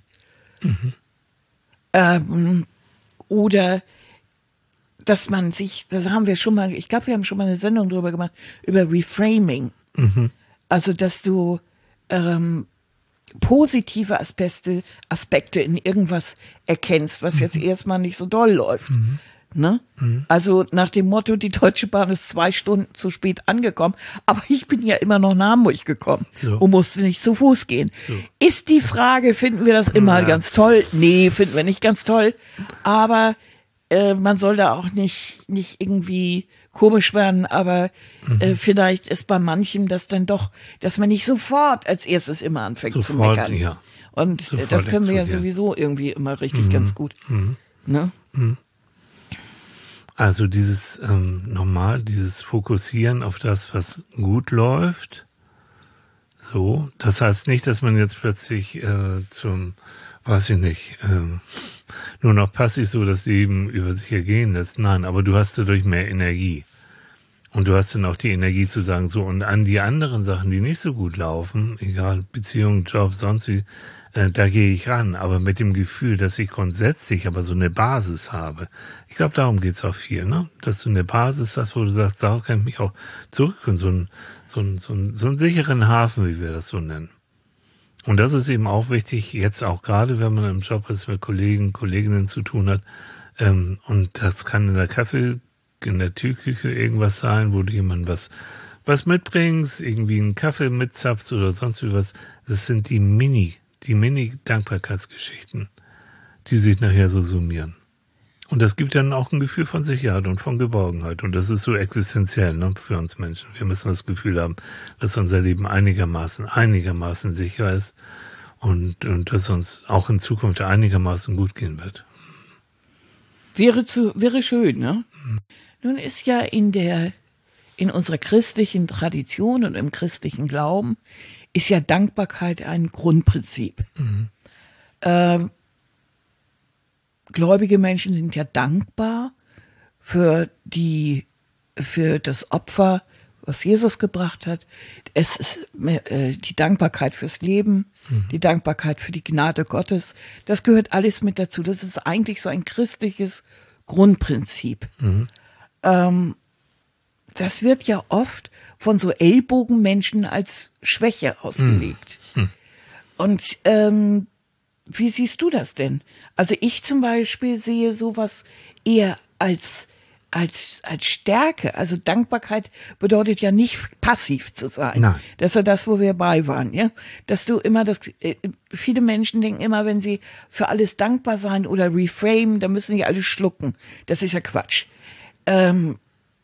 Ähm, oder dass man sich, das haben wir schon mal, ich glaube, wir haben schon mal eine Sendung drüber gemacht, über Reframing. Also, dass du ähm, positive Aspekte, Aspekte in irgendwas erkennst, was jetzt erstmal nicht so doll läuft. Mhm. Ne? Mhm. Also nach dem Motto, die Deutsche Bahn ist zwei Stunden zu spät angekommen, aber ich bin ja immer noch nach Hamburg gekommen So. und musste nicht zu Fuß gehen. So. Ist die Frage, finden wir das immer Ja. ganz toll? Nee, finden wir nicht ganz toll, aber äh, man soll da auch nicht, nicht irgendwie komisch werden, aber Mhm. äh, vielleicht ist bei manchem das dann doch, dass man nicht sofort als erstes immer anfängt zu Sofort, meckern. ja. Und äh, Sofort das können wir ja explodieren. sowieso irgendwie immer richtig ganz gut. Mhm. Ne? Also dieses ähm, normal, dieses Fokussieren auf das, was gut läuft. So, das heißt nicht, dass man jetzt plötzlich äh, zum, weiß ich nicht, ähm, nur noch passiv so das Leben über sich ergehen lässt. Nein, aber du hast dadurch mehr Energie. Und du hast dann auch die Energie zu sagen, so, und an die anderen Sachen, die nicht so gut laufen, egal, Beziehung, Job, sonst wie, äh, da gehe ich ran, aber mit dem Gefühl, dass ich grundsätzlich aber so eine Basis habe. Ich glaube, darum geht's auch viel, ne? Dass du eine Basis hast, wo du sagst, da kann ich mich auch zurück und so einen, so einen, so einen, so einen sicheren Hafen, wie wir das so nennen. Und das ist eben auch wichtig, jetzt auch gerade, wenn man im Job ist, mit Kollegen, Kolleginnen zu tun hat, ähm, und das kann in der Kaffee, in der Türküche irgendwas sein, wo du jemand was, was mitbringst, irgendwie einen Kaffee mitzapfst oder sonst wie was. Das sind die Mini, die Mini-Dankbarkeitsgeschichten, die sich nachher so summieren. Und das gibt dann auch ein Gefühl von Sicherheit und von Geborgenheit. Und das ist so existenziell, ne, für uns Menschen. Wir müssen das Gefühl haben, dass unser Leben einigermaßen, einigermaßen sicher ist und, und dass uns auch in Zukunft einigermaßen gut gehen wird. Wäre zu, wäre schön, ne? Nun ist ja in der, in unserer christlichen Tradition und im christlichen Glauben ist ja Dankbarkeit ein Grundprinzip. Mhm. Ähm, gläubige Menschen sind ja dankbar für die, für das Opfer, was Jesus gebracht hat. Es ist äh, die Dankbarkeit fürs Leben, mhm. die Dankbarkeit für die Gnade Gottes. Das gehört alles mit dazu. Das ist eigentlich so ein christliches Grundprinzip. Mhm. Ähm, das wird ja oft von so Ellbogenmenschen als Schwäche ausgelegt. Mhm. Und ähm, wie siehst du das denn? Also ich zum Beispiel sehe sowas eher als, als, als Stärke. Also Dankbarkeit bedeutet ja nicht passiv zu sein. Nein. Das ist ja das, wo wir bei waren, ja. Dass du immer das, äh, viele Menschen denken immer, wenn sie für alles dankbar sein oder reframe, dann müssen sie alles schlucken. Das ist ja Quatsch. Ähm,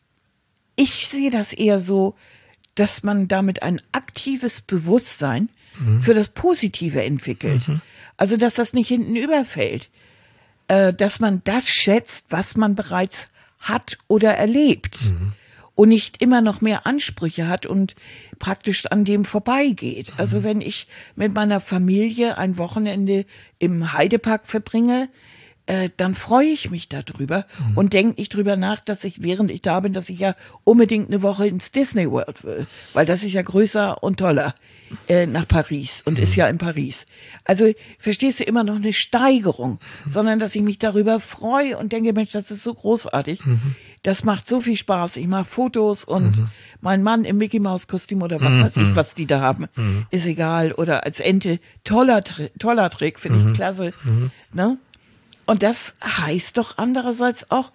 ich sehe das eher so, dass man damit ein aktives Bewusstsein mhm. für das Positive entwickelt. Mhm. Also, dass das nicht hinten überfällt. Äh, dass man das schätzt, was man bereits hat oder erlebt. Mhm. Und nicht immer noch mehr Ansprüche hat und praktisch an dem vorbeigeht. Mhm. Also, wenn ich mit meiner Familie ein Wochenende im Heidepark verbringe, äh, dann freue ich mich darüber mhm. und denke nicht drüber nach, dass ich, während ich da bin, dass ich ja unbedingt eine Woche ins Disney World will. Weil das ist ja größer und toller äh, nach Paris und mhm. ist ja in Paris. Also verstehst du, immer noch eine Steigerung, mhm. sondern dass ich mich darüber freue und denke, Mensch, das ist so großartig. Mhm. Das macht so viel Spaß. Ich mache Fotos und mhm. mein Mann im Mickey-Maus-Kostüm oder was mhm. weiß ich, was die da haben, mhm. ist egal. Oder als Ente, toller, toller Trick, finde mhm. ich klasse. Mhm. Ne? Und das heißt doch andererseits auch,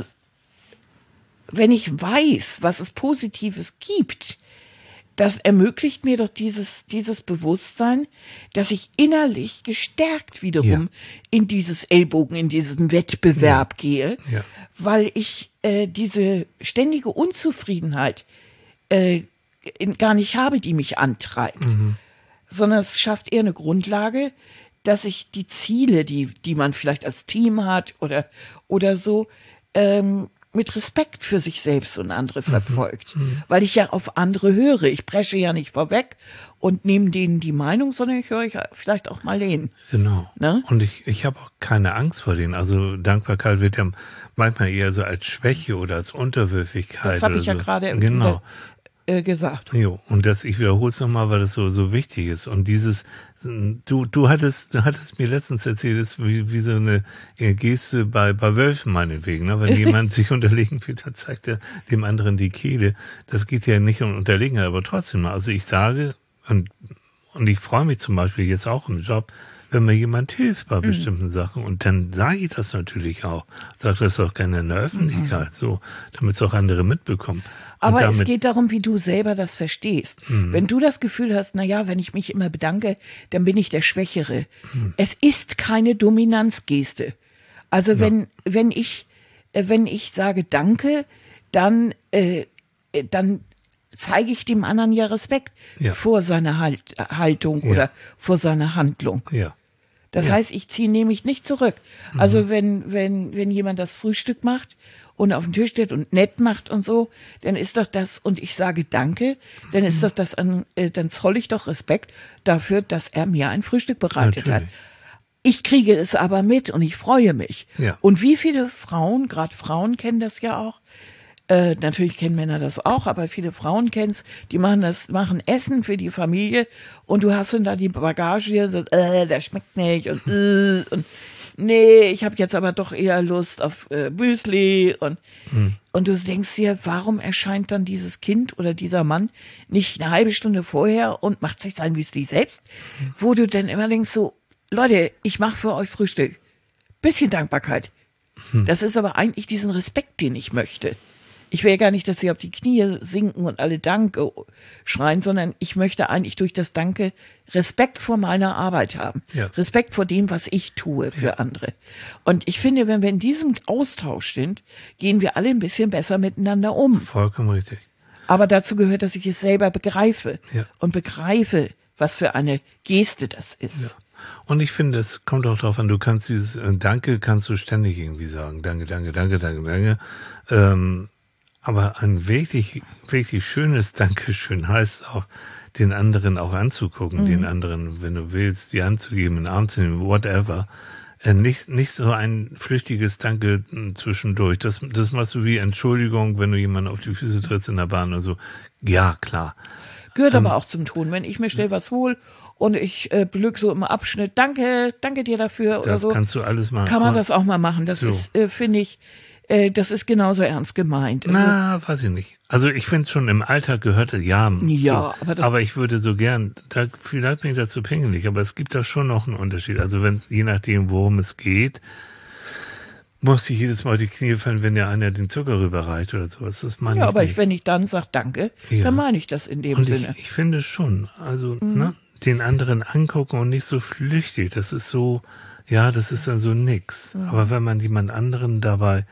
wenn ich weiß, was es Positives gibt, das ermöglicht mir doch dieses, dieses Bewusstsein, dass ich innerlich gestärkt wiederum ja. in dieses Ellbogen, in diesen Wettbewerb ja. gehe, ja. weil ich äh, diese ständige Unzufriedenheit äh, gar nicht habe, die mich antreibt, mhm. sondern es schafft eher eine Grundlage, dass ich die Ziele, die, die man vielleicht als Team hat oder, oder so, ähm, mit Respekt für sich selbst und andere verfolgt. Mhm. Weil ich ja auf andere höre. Ich presche ja nicht vorweg und nehme denen die Meinung, sondern ich höre vielleicht auch mal denen. Genau. Ne? Und ich, ich habe auch keine Angst vor denen. Also Dankbarkeit wird ja manchmal eher so als Schwäche oder als Unterwürfigkeit. Das habe ich so. ja gerade genau. äh, gesagt. Jo, und das, ich wiederhole es nochmal, weil das so, so wichtig ist. Und dieses, du, du hattest, du hattest mir letztens erzählt, das ist wie, wie so eine Geste bei, bei Wölfen meinetwegen, ne? Wenn jemand sich unterlegen fühlt, dann zeigt er dem anderen die Kehle. Das geht ja nicht um Unterlegenheit, aber trotzdem mal. Also ich sage, und, und ich freue mich zum Beispiel jetzt auch im Job, wenn mir jemand hilft bei bestimmten mhm. Sachen. Und dann sage ich das natürlich auch. Sage das auch gerne in der Öffentlichkeit, mhm. so, damit es auch andere mitbekommen. Aber damit, es geht darum, wie du selber das verstehst. Mhm. Wenn du das Gefühl hast, na ja, wenn ich mich immer bedanke, dann bin ich der Schwächere. Mhm. Es ist keine Dominanzgeste. Also ja. wenn, wenn ich, wenn ich sage Danke, dann, äh, dann zeige ich dem anderen ja Respekt ja. vor seiner halt, Haltung ja. oder vor seiner Handlung. Ja. Das ja. heißt, ich ziehe nämlich nicht zurück. Mhm. Also wenn, wenn, wenn jemand das Frühstück macht und auf dem Tisch steht und nett macht und so, dann ist doch das, und ich sage Danke, dann ist das das an, äh, dann zoll ich doch Respekt dafür, dass er mir ein Frühstück bereitet Natürlich. hat. Ich kriege es aber mit und ich freue mich. Ja. Und wie viele Frauen, gerade Frauen kennen das ja auch, Äh, natürlich kennen Männer das auch, aber viele Frauen kennen's, die machen das, machen Essen für die Familie und du hast dann da die Bagage, so, äh, das schmeckt nicht und, äh, und nee, ich habe jetzt aber doch eher Lust auf äh, Müsli und, mhm. und du denkst dir, warum erscheint dann dieses Kind oder dieser Mann nicht eine halbe Stunde vorher und macht sich sein Müsli selbst, mhm. wo du dann immer denkst so, Leute, ich mache für euch Frühstück. Bisschen Dankbarkeit. Mhm. Das ist aber eigentlich diesen Respekt, den ich möchte. Ich will ja gar nicht, dass sie auf die Knie sinken und alle Danke schreien, sondern ich möchte eigentlich durch das Danke Respekt vor meiner Arbeit haben. Ja. Respekt vor dem, was ich tue für ja. andere. Und ich finde, wenn wir in diesem Austausch sind, gehen wir alle ein bisschen besser miteinander um. Vollkommen richtig. Aber dazu gehört, dass ich es selber begreife ja. und begreife, was für eine Geste das ist. Ja. Und ich finde, es kommt auch darauf an, du kannst dieses äh, Danke kannst du ständig irgendwie sagen. Danke, danke, danke, danke, danke. Ähm, Aber ein wirklich, wirklich schönes Dankeschön heißt auch, den anderen auch anzugucken, mhm. den anderen, wenn du willst, die Hand zu geben, einen Arm zu nehmen, whatever. Äh, nicht, nicht so ein flüchtiges Danke zwischendurch. Das, das machst du wie Entschuldigung, wenn du jemanden auf die Füße trittst in der Bahn oder so. Ja, klar. Gehört ähm, aber auch zum Tun. Wenn ich mir schnell was hole und ich äh, belüg so im Abschnitt, danke, danke dir dafür oder so. Das kannst du alles machen. Kann man das auch mal machen. Das so. ist, äh, finde ich, das ist genauso ernst gemeint. Also, Na, weiß ich nicht. Also ich finde schon im Alltag gehört es, ja. Ja, so. aber das Aber ich würde so gern, da, vielleicht bin ich dazu pingelig, aber es gibt da schon noch einen Unterschied. Also wenn, je nachdem, worum es geht, muss ich jedes Mal auf die Knie fallen, wenn der einer den Zucker rüberreicht oder sowas. Das meine ja, ich aber nicht. Ich, wenn ich dann sage Danke, ja. dann meine ich das in dem und Sinne. Ich, ich finde schon, also mhm. ne, den anderen angucken und nicht so flüchtig. Das ist so, ja, das ist dann so nix. Mhm. Aber wenn man jemand anderen dabei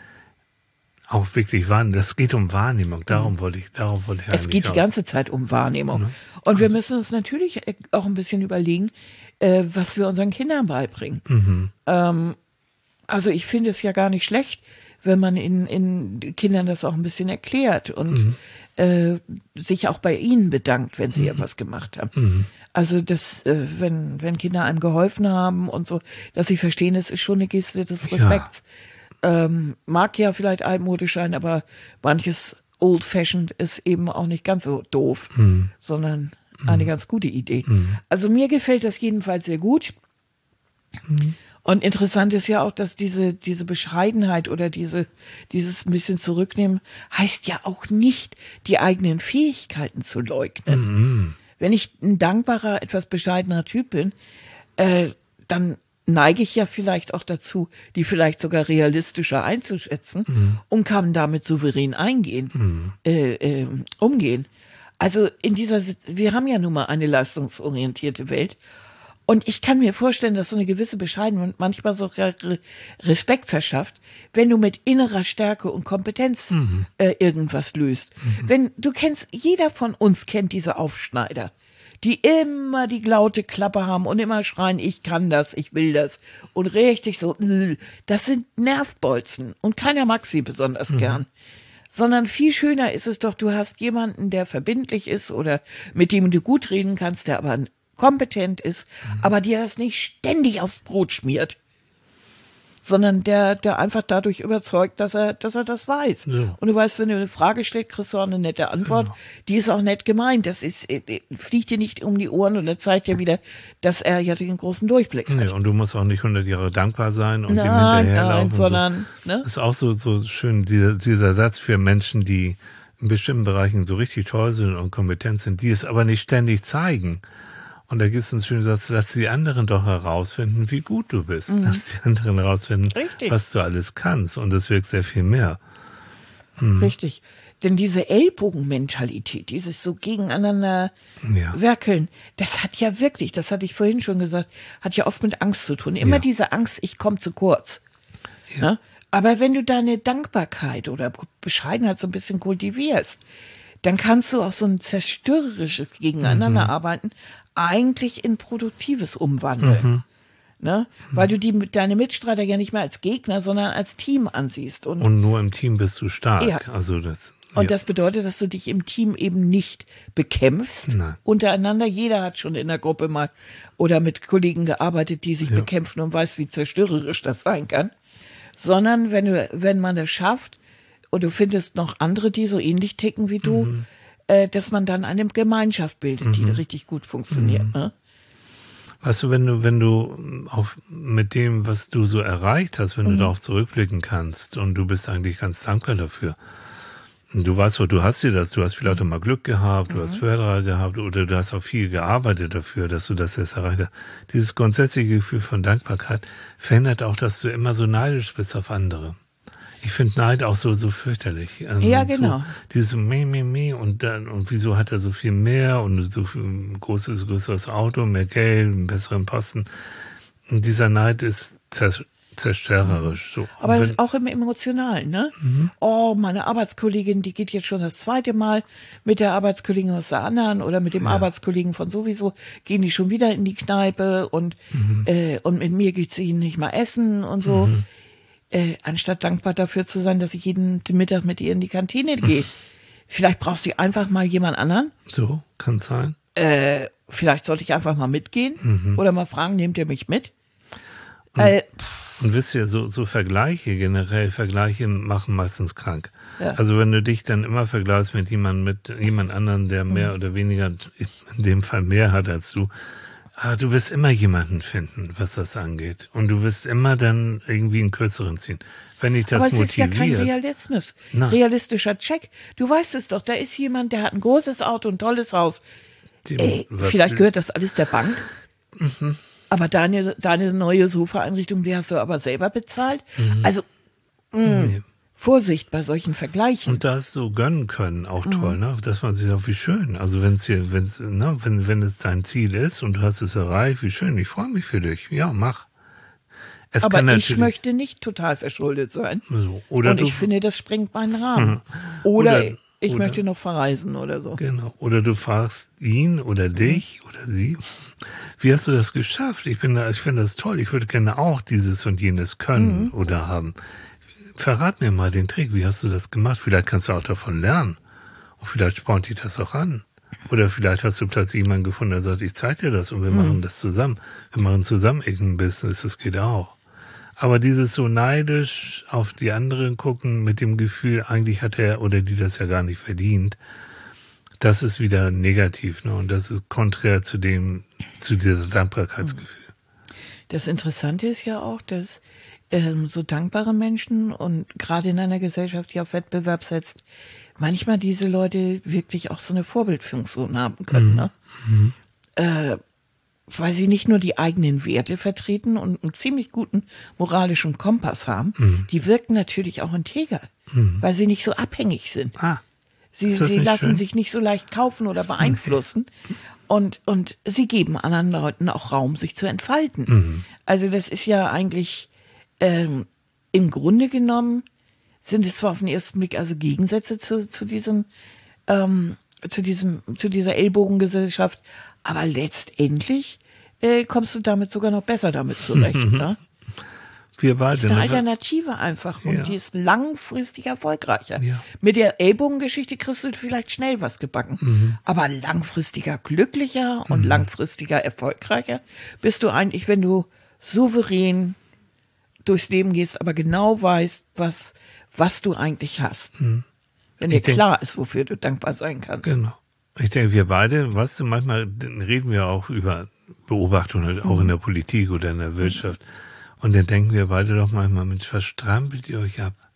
auch wirklich wahrnehmen. Das geht um Wahrnehmung. Darum wollte ich, darum wollte ich Es geht die aus. ganze Zeit um Wahrnehmung. Mhm. Und also, wir müssen uns natürlich auch ein bisschen überlegen, äh, was wir unseren Kindern beibringen. Mhm. Ähm, also ich finde es ja gar nicht schlecht, wenn man in, in Kindern das auch ein bisschen erklärt und mhm. äh, sich auch bei ihnen bedankt, wenn sie mhm. etwas gemacht haben. Mhm. Also das, äh, wenn, wenn Kinder einem geholfen haben und so, dass sie verstehen, es ist schon eine Geste des Respekts. Ja. Ähm, mag ja vielleicht altmodisch sein, aber manches old-fashioned ist eben auch nicht ganz so doof, mhm. sondern eine mhm. ganz gute Idee. Mhm. Also mir gefällt das jedenfalls sehr gut. Mhm. Und interessant ist ja auch, dass diese, diese Bescheidenheit oder diese, dieses ein bisschen zurücknehmen, heißt ja auch nicht, die eigenen Fähigkeiten zu leugnen. Mhm. Wenn ich ein dankbarer, etwas bescheidener Typ bin, äh, dann neige ich ja vielleicht auch dazu, die vielleicht sogar realistischer einzuschätzen mhm. und kann damit souverän eingehen, mhm. äh, äh, umgehen. Also in dieser, wir haben ja nun mal eine leistungsorientierte Welt und ich kann mir vorstellen, dass so eine gewisse Bescheidenheit manchmal so Respekt verschafft, wenn du mit innerer Stärke und Kompetenz mhm. äh, irgendwas löst. Mhm. Wenn du kennst, jeder von uns kennt diese Aufschneider, die immer die laute Klappe haben und immer schreien, ich kann das, ich will das. Und richtig so, das sind Nervbolzen. Und keiner mag sie besonders mhm. gern. Sondern viel schöner ist es doch, du hast jemanden, der verbindlich ist oder mit dem du gut reden kannst, der aber kompetent ist, mhm. aber dir das nicht ständig aufs Brot schmiert. Sondern der, der einfach dadurch überzeugt, dass er, dass er das weiß. Ja. Und du weißt, wenn du eine Frage stellst, kriegst du auch eine nette Antwort. Genau. Die ist auch nett gemeint. Das ist, fliegt dir nicht um die Ohren und er zeigt dir wieder, dass er ja den großen Durchblick hat. Nee, und du musst auch nicht hundert Jahre dankbar sein und nein, dem hinterherlaufen. Nein, sondern, so. ne? Das ist auch so, so schön, dieser, dieser Satz für Menschen, die in bestimmten Bereichen so richtig toll sind und kompetent sind, die es aber nicht ständig zeigen. Und da gibt es einen schönen Satz, lass die anderen doch herausfinden, wie gut du bist. Mhm. Lass die anderen herausfinden, Richtig. was du alles kannst. Und das wirkt sehr viel mehr. Mhm. Richtig. Denn diese Ellbogenmentalität, dieses so gegeneinander ja. werkeln, das hat ja wirklich, das hatte ich vorhin schon gesagt, hat ja oft mit Angst zu tun. Immer ja. diese Angst, ich komme zu kurz. Ja. Ne? Aber wenn du deine Dankbarkeit oder Bescheidenheit so ein bisschen kultivierst, dann kannst du auch so ein zerstörerisches Gegeneinander mhm. arbeiten, eigentlich in Produktives umwandeln. Mhm. Ne? Mhm. Weil du die, deine Mitstreiter ja nicht mehr als Gegner, sondern als Team ansiehst. Und, und nur im Team bist du stark. Ja. Also das, und ja. das bedeutet, dass du dich im Team eben nicht bekämpfst Nein. untereinander. Jeder hat schon in der Gruppe mal oder mit Kollegen gearbeitet, die sich ja. bekämpfen und weiß, wie zerstörerisch das sein kann. Sondern wenn du, wenn man es schafft, und du findest noch andere, die so ähnlich ticken wie du, mhm. äh, dass man dann eine Gemeinschaft bildet, mhm. die richtig gut funktioniert. Mhm. Ne? Weißt du, wenn du, wenn du auch mit dem, was du so erreicht hast, wenn mhm. du darauf zurückblicken kannst und du bist eigentlich ganz dankbar dafür. Du weißt, du hast dir das, du hast vielleicht auch mal Glück gehabt, du mhm. hast Förderer gehabt oder du hast auch viel gearbeitet dafür, dass du das jetzt erreicht hast. Dieses grundsätzliche Gefühl von Dankbarkeit verhindert auch, dass du immer so neidisch bist auf andere. Ich finde Neid auch so, so fürchterlich. Also ja, genau. So, dieses meh, meh, meh und dann, und wieso hat er so viel mehr und so viel ein großes, größeres Auto, mehr Geld, einen besseren Posten. Und dieser Neid ist zerstört. Zerstörerisch. So. Aber das ist auch im Emotionalen, ne? Mhm. Oh, meine Arbeitskollegin, die geht jetzt schon das zweite Mal mit der Arbeitskollegin aus der anderen oder mit dem ja. Arbeitskollegen von sowieso, gehen die schon wieder in die Kneipe und, mhm. äh, und mit mir geht sie nicht mal essen und so. Mhm. Äh, anstatt dankbar dafür zu sein, dass ich jeden Mittag mit ihr in die Kantine gehe. Vielleicht braucht sie einfach mal jemand anderen. So, kann sein. Äh, vielleicht sollte ich einfach mal mitgehen mhm. oder mal fragen, nehmt ihr mich mit? Mhm. Äh, Und wisst ihr, so, so Vergleiche, generell Vergleiche machen meistens krank. Ja. Also wenn du dich dann immer vergleichst mit jemandem, mit jemand anderen, der mehr mhm. oder weniger, in dem Fall mehr hat als du, ah, du wirst immer jemanden finden, was das angeht. Und du wirst immer dann irgendwie einen kürzeren ziehen. Wenn ich das Aber es motiviert, ist ja kein Realismus, Nein. realistischer Check. Du weißt es doch, da ist jemand, der hat ein großes Auto, ein tolles Haus. Dem, Ey, vielleicht gehört das alles der Bank. Mhm. Aber deine, deine neue Sofa-Einrichtung, die hast du aber selber bezahlt. Mhm. Also, mh, nee. Vorsicht bei solchen Vergleichen. Und das so gönnen können, auch toll, mhm. ne? Dass man sich auch, wie schön. Also wenn's hier, wenn's, ne, wenn, wenn es dein Ziel ist und du hast es erreicht, wie schön, ich freue mich für dich. Ja, mach. Es aber kann ich möchte nicht total verschuldet sein. So. Oder und du, ich finde, das sprengt meinen Rahmen. Oder, oder ich oder, möchte noch verreisen oder so. Genau. Oder du fragst ihn oder dich mhm. oder sie, wie hast du das geschafft? Ich finde, ich finde das toll. Ich würde gerne auch dieses und jenes können mhm. oder haben. Verrat mir mal den Trick. Wie hast du das gemacht? Vielleicht kannst du auch davon lernen. Und vielleicht spornt dich das auch an. Oder vielleicht hast du plötzlich jemanden gefunden, der sagt, ich zeig dir das und wir mhm. machen das zusammen. Wir machen zusammen irgendein Business. Das geht auch. Aber dieses so neidisch auf die anderen gucken mit dem Gefühl, eigentlich hat er oder die das ja gar nicht verdient, das ist wieder negativ, ne? Und das ist konträr zu dem, zu diesem Dankbarkeitsgefühl. Das Interessante ist ja auch, dass ähm, so dankbare Menschen und gerade in einer Gesellschaft, die auf Wettbewerb setzt, manchmal diese Leute wirklich auch so eine Vorbildfunktion haben können, mhm. ne? Mhm. Äh, weil sie nicht nur die eigenen Werte vertreten und einen ziemlich guten moralischen Kompass haben, mhm. die wirken natürlich auch integer, mhm. weil sie nicht so abhängig sind. Ah, sie sie lassen schön? sich nicht so leicht kaufen oder beeinflussen okay. und, und sie geben anderen Leuten auch Raum, sich zu entfalten. Mhm. Also das ist ja eigentlich ähm, im Grunde genommen sind es zwar auf den ersten Blick also Gegensätze zu, zu diesem ähm, zu diesem zu dieser Ellbogengesellschaft, aber letztendlich äh, kommst du damit sogar noch besser damit zurecht. Ne? Wir beide. Das ist eine Alternative einfach und ja. die ist langfristig erfolgreicher. Ja. Mit der Ellbogengeschichte kriegst du vielleicht schnell was gebacken, mhm. aber langfristiger glücklicher und mhm. langfristiger erfolgreicher bist du eigentlich, wenn du souverän durchs Leben gehst, aber genau weißt, was, was du eigentlich hast. Mhm. Wenn dir denk, klar ist, wofür du dankbar sein kannst. Genau. Ich denke, wir beide, weißt du, manchmal reden wir auch über Beobachtungen, auch mhm. in der Politik oder in der Wirtschaft. Und dann denken wir beide doch manchmal, Mensch, was strampelt ihr euch ab?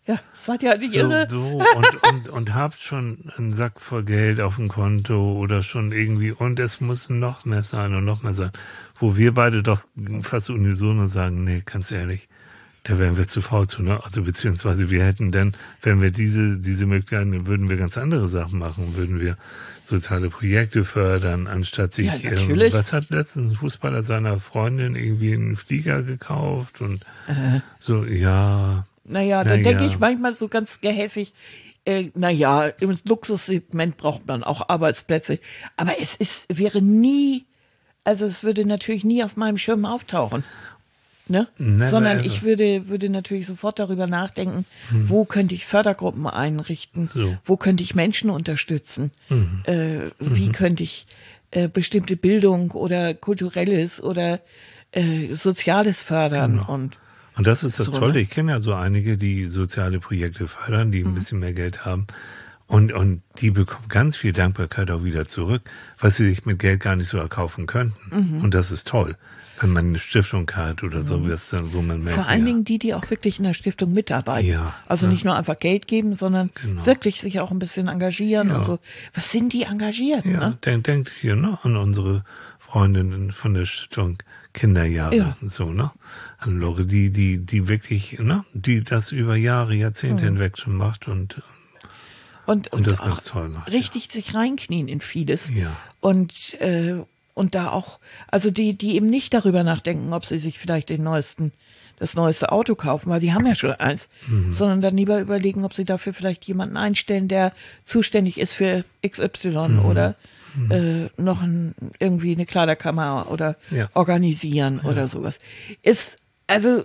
Ja, seid ihr nicht So, irre? so und, und, und habt schon einen Sack voll Geld auf dem Konto oder schon irgendwie, und es muss noch mehr sein und noch mehr sein. Wo wir beide doch fast unisono sagen, nee, ganz ehrlich, da wären wir zu faul zu, ne? Also beziehungsweise wir hätten dann, wenn wir diese, diese Möglichkeiten, würden wir ganz andere Sachen machen, würden wir soziale Projekte fördern, anstatt sich, Ja, natürlich. ähm, was hat letztens ein Fußballer seiner Freundin irgendwie einen Flieger gekauft und äh. so, ja. Naja, Na da denke ja. ich manchmal so ganz gehässig, äh, naja, im Luxussegment braucht man auch Arbeitsplätze. Aber es ist, wäre nie, also es würde natürlich nie auf meinem Schirm auftauchen. Ne? Never Sondern ever. ich würde, würde natürlich sofort darüber nachdenken, hm. wo könnte ich Fördergruppen einrichten, So. wo könnte ich Menschen unterstützen, Mhm. äh, wie Mhm. könnte ich äh, bestimmte Bildung oder Kulturelles oder äh, Soziales fördern. Genau. Und Und das ist das so, Tolle. ne? Ich kenne ja so einige, die soziale Projekte fördern, die ein bisschen mehr Geld haben. Und, und die bekommen ganz viel Dankbarkeit auch wieder zurück, was sie sich mit Geld gar nicht so erkaufen könnten. Mhm. Und das ist toll, wenn man eine Stiftung hat oder so, wie es dann, wo man merkt, Vor allen ja, Dingen die, die auch wirklich in der Stiftung mitarbeiten. Ja, also ja. nicht nur einfach Geld geben, sondern Genau. wirklich sich auch ein bisschen engagieren Ja. und so. Was sind die engagiert? ja, Ne? denkt, denkt hier ne, an unsere Freundinnen von der Stiftung Kinderjahre Ja. und so, ne? An Lore, die, die, die wirklich, ne, die das über Jahre, Jahrzehnte Mhm. hinweg schon macht und Und, Und das auch ganz toll macht, richtig sich reinknien in vieles. Ja. Und, äh, und da auch, also die, die eben nicht darüber nachdenken, ob sie sich vielleicht den neuesten, das neueste Auto kaufen, weil die haben ja schon eins, Mhm. sondern dann lieber überlegen, ob sie dafür vielleicht jemanden einstellen, der zuständig ist für X Y Mhm. oder äh, noch ein, irgendwie eine Kleiderkammer oder Ja. organisieren oder sowas. Ist, also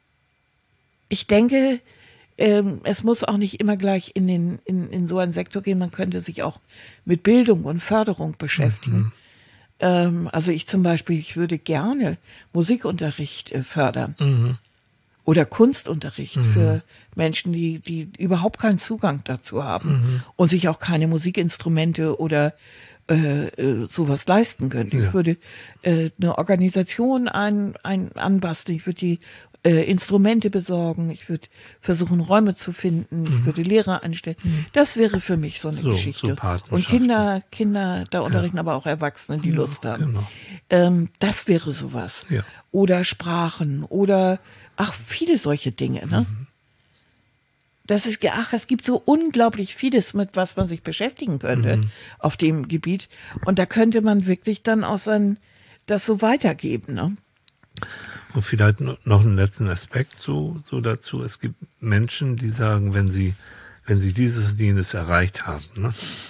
ich denke, ähm, es muss auch nicht immer gleich in, den, in, in so einen Sektor gehen. Man könnte sich auch mit Bildung und Förderung beschäftigen. Mhm. Ähm, also ich zum Beispiel, ich würde gerne Musikunterricht äh, fördern Mhm. oder Kunstunterricht Mhm. für Menschen, die, die überhaupt keinen Zugang dazu haben Mhm. und sich auch keine Musikinstrumente oder äh, äh, sowas leisten können. Ja. Ich würde äh, eine Organisation ein, ein, anbasteln, ich würde die äh, Instrumente besorgen, ich würde versuchen, Räume zu finden, ich würde Lehrer einstellen. Das wäre für mich so eine So- Geschichte. so Patenschaften. Und Kinder, Kinder da unterrichten, aber auch Erwachsene, die Ja, Lust haben. genau. Ähm, das wäre sowas. Ja. Oder Sprachen oder ach, viele solche Dinge, ne? Das ist, ach, es gibt so unglaublich vieles, mit was man sich beschäftigen könnte Mhm. auf dem Gebiet. Und da könnte man wirklich dann auch sein, das so weitergeben, ne? Und vielleicht no- noch einen letzten Aspekt so, so dazu. Es gibt Menschen, die sagen, wenn sie, wenn sie dieses und jenes erreicht haben, ne?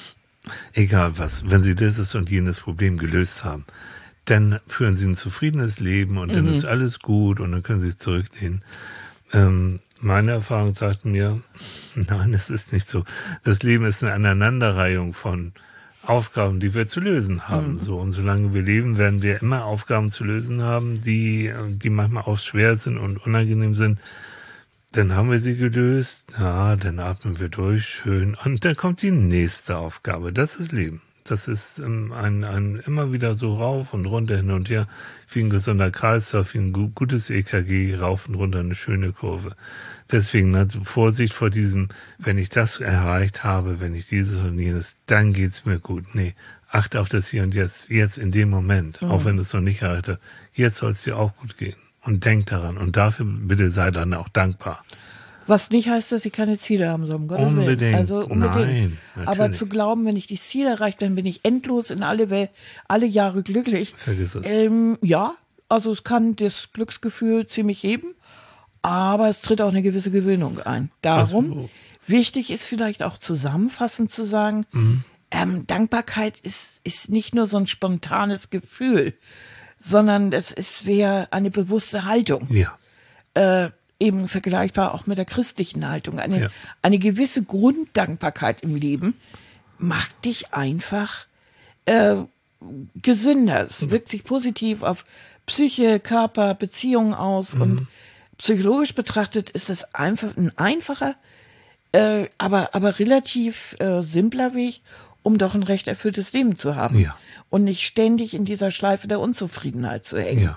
Egal was, wenn sie dieses und jenes Problem gelöst haben, dann führen sie ein zufriedenes Leben und dann Mhm. ist alles gut und dann können sie zurücklehnen. Ähm, meine Erfahrung sagt mir, nein, es ist nicht so. Das Leben ist eine Aneinanderreihung von Aufgaben, die wir zu lösen haben. So, und solange wir leben, werden wir immer Aufgaben zu lösen haben, die, die manchmal auch schwer sind und unangenehm sind. Dann haben wir sie gelöst. Ja, dann atmen wir durch, schön. Und dann kommt die nächste Aufgabe. Das ist Leben. Das ist ähm, ein, ein immer wieder so rauf und runter, hin und her, wie ein gesunder Kreislauf, wie ein gu- gutes E K G, rauf und runter, eine schöne Kurve. Deswegen ne, Vorsicht vor diesem, wenn ich das erreicht habe, wenn ich dieses und jenes, dann geht's mir gut. Nee, achte auf das Hier und Jetzt, jetzt in dem Moment, Mhm. auch wenn du es noch nicht erreicht hast. Jetzt soll es dir auch gut gehen. Und denk daran. Und dafür bitte sei dann auch dankbar. Was nicht heißt, dass sie keine Ziele haben sollen. Um Gottes Willen. Unbedingt. Also unbedingt. Nein, Aber natürlich. zu glauben, wenn ich die Ziele erreiche, dann bin ich endlos in alle, Wel alle Jahre glücklich. Vergiss es. Ähm, ja, also es kann das Glücksgefühl ziemlich heben, aber es tritt auch eine gewisse Gewöhnung ein. Darum, Also- wichtig ist vielleicht auch zusammenfassend zu sagen, Mhm. ähm, Dankbarkeit ist, ist nicht nur so ein spontanes Gefühl, sondern es ist wäre eine bewusste Haltung. Ja. Äh, eben vergleichbar auch mit der christlichen Haltung. Eine, Ja. eine gewisse Grunddankbarkeit im Leben macht dich einfach äh, gesünder. Es wirkt sich positiv auf Psyche, Körper, Beziehungen aus und psychologisch betrachtet ist es einfach ein einfacher, äh, aber, aber relativ äh, simpler Weg, um doch ein recht erfülltes Leben zu haben. Ja. Und nicht ständig in dieser Schleife der Unzufriedenheit zu hängen. Ja.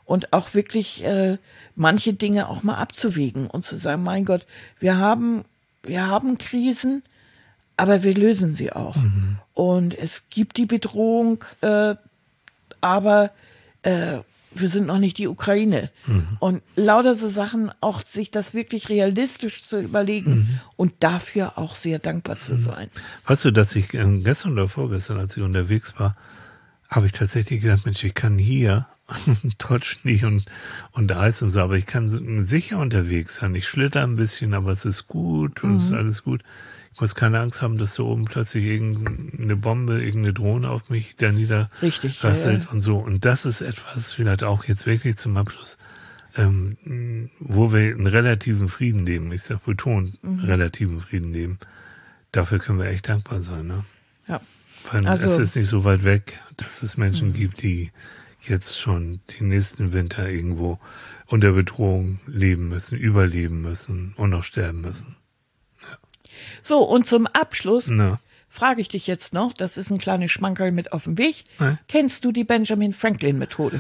Und auch wirklich äh, manche Dinge auch mal abzuwägen und zu sagen, mein Gott, wir haben, wir haben Krisen, aber wir lösen sie auch. Mhm. Und es gibt die Bedrohung, äh, aber äh, wir sind noch nicht die Ukraine. Mhm. Und lauter so Sachen, auch sich das wirklich realistisch zu überlegen mhm. und dafür auch sehr dankbar zu sein. Weißt du, dass ich äh, gestern oder vorgestern, als ich unterwegs war, habe ich tatsächlich gedacht, Mensch, ich kann hier, trotz Schnee und, und Eis und so, aber ich kann sicher unterwegs sein. Ich schlitter ein bisschen, aber es ist gut und mhm. es ist alles gut. Ich muss keine Angst haben, dass da oben plötzlich irgendeine Bombe, irgendeine Drohne auf mich da niederrasselt ja, ja. und so. Und das ist etwas, vielleicht auch jetzt wirklich zum Abschluss, ähm, wo wir einen relativen Frieden leben. Ich sage betont, mhm. relativen Frieden leben. Dafür können wir echt dankbar sein, ne? Ja. Weil also, es ist nicht so weit weg, dass es Menschen mhm. gibt, die jetzt schon den nächsten Winter irgendwo unter Bedrohung leben müssen, überleben müssen und noch sterben müssen. So, und zum Abschluss Na. frage ich dich jetzt noch, das ist ein kleines Schmankerl mit auf dem Weg. Na? Kennst du die Benjamin Franklin Methode?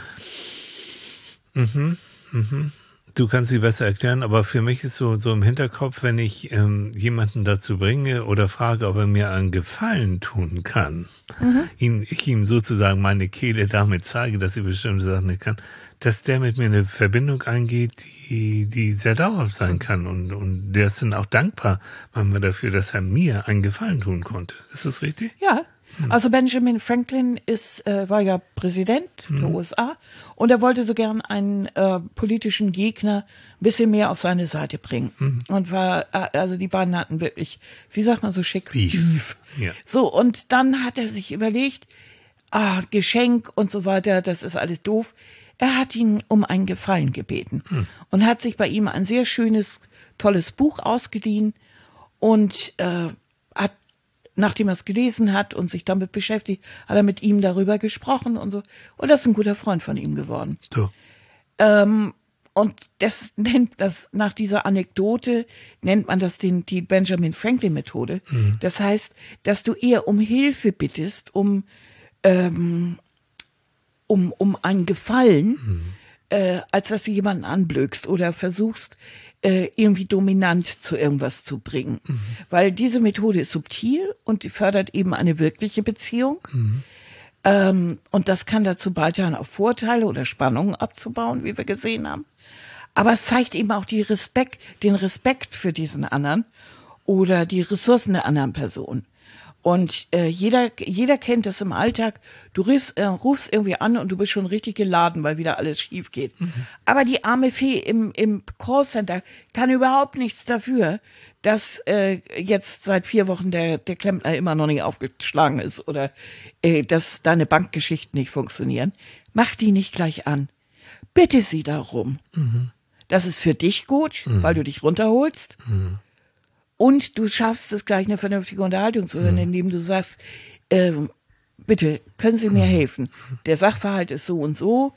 Mhm, mhm. Du kannst sie besser erklären, aber für mich ist so, so im Hinterkopf, wenn ich ähm, jemanden dazu bringe oder frage, ob er mir einen Gefallen tun kann, mhm. ihn, ich ihm sozusagen meine Kehle damit zeige, dass ich bestimmte Sachen nicht kann, dass der mit mir eine Verbindung eingeht, die, die sehr dauerhaft sein kann und, und der ist dann auch dankbar manchmal dafür, dass er mir einen Gefallen tun konnte. Ist das richtig? Ja. Also Benjamin Franklin ist, äh, war ja Präsident mhm. der U S A und er wollte so gern einen äh, politischen Gegner ein bisschen mehr auf seine Seite bringen. Mhm. Und war, also die beiden hatten wirklich, wie sagt man so schick? Beef. Beef. Ja. So, und dann hat er sich überlegt, ah, Geschenk und so weiter, das ist alles doof. Er hat ihn um einen Gefallen gebeten mhm. und hat sich bei ihm ein sehr schönes, tolles Buch ausgeliehen und äh, hat nachdem er es gelesen hat und sich damit beschäftigt, hat er mit ihm darüber gesprochen und so. Und das ist ein guter Freund von ihm geworden. So. Ähm, und das nennt das, nach dieser Anekdote nennt man das den, die Benjamin Franklin Methode. Mhm. Das heißt, dass du eher um Hilfe bittest, um, ähm, um, um einen Gefallen, mhm. äh, als dass du jemanden anblökst oder versuchst, irgendwie dominant zu irgendwas zu bringen. Mhm. Weil diese Methode ist subtil und die fördert eben eine wirkliche Beziehung. Mhm. Ähm, und das kann dazu beitragen, auch Vorteile oder Spannungen abzubauen, wie wir gesehen haben. Aber es zeigt eben auch die Respekt, den Respekt für diesen anderen oder die Ressourcen der anderen Person. Und äh, jeder, jeder kennt das im Alltag. Du rufst, äh, rufst irgendwie an und du bist schon richtig geladen, weil wieder alles schief geht. Mhm. Aber die arme Fee im, im Callcenter kann überhaupt nichts dafür, dass äh, jetzt seit vier Wochen der, der Klempner immer noch nicht aufgeschlagen ist oder äh, dass deine Bankgeschichten nicht funktionieren. Mach die nicht gleich an. Bitte sie darum. Mhm. Das ist für dich gut, mhm. weil du dich runterholst. Mhm. Und du schaffst es gleich, eine vernünftige Unterhaltung zu hören, mhm. indem du sagst, äh, bitte, können Sie mir mhm. helfen? Der Sachverhalt ist so und so.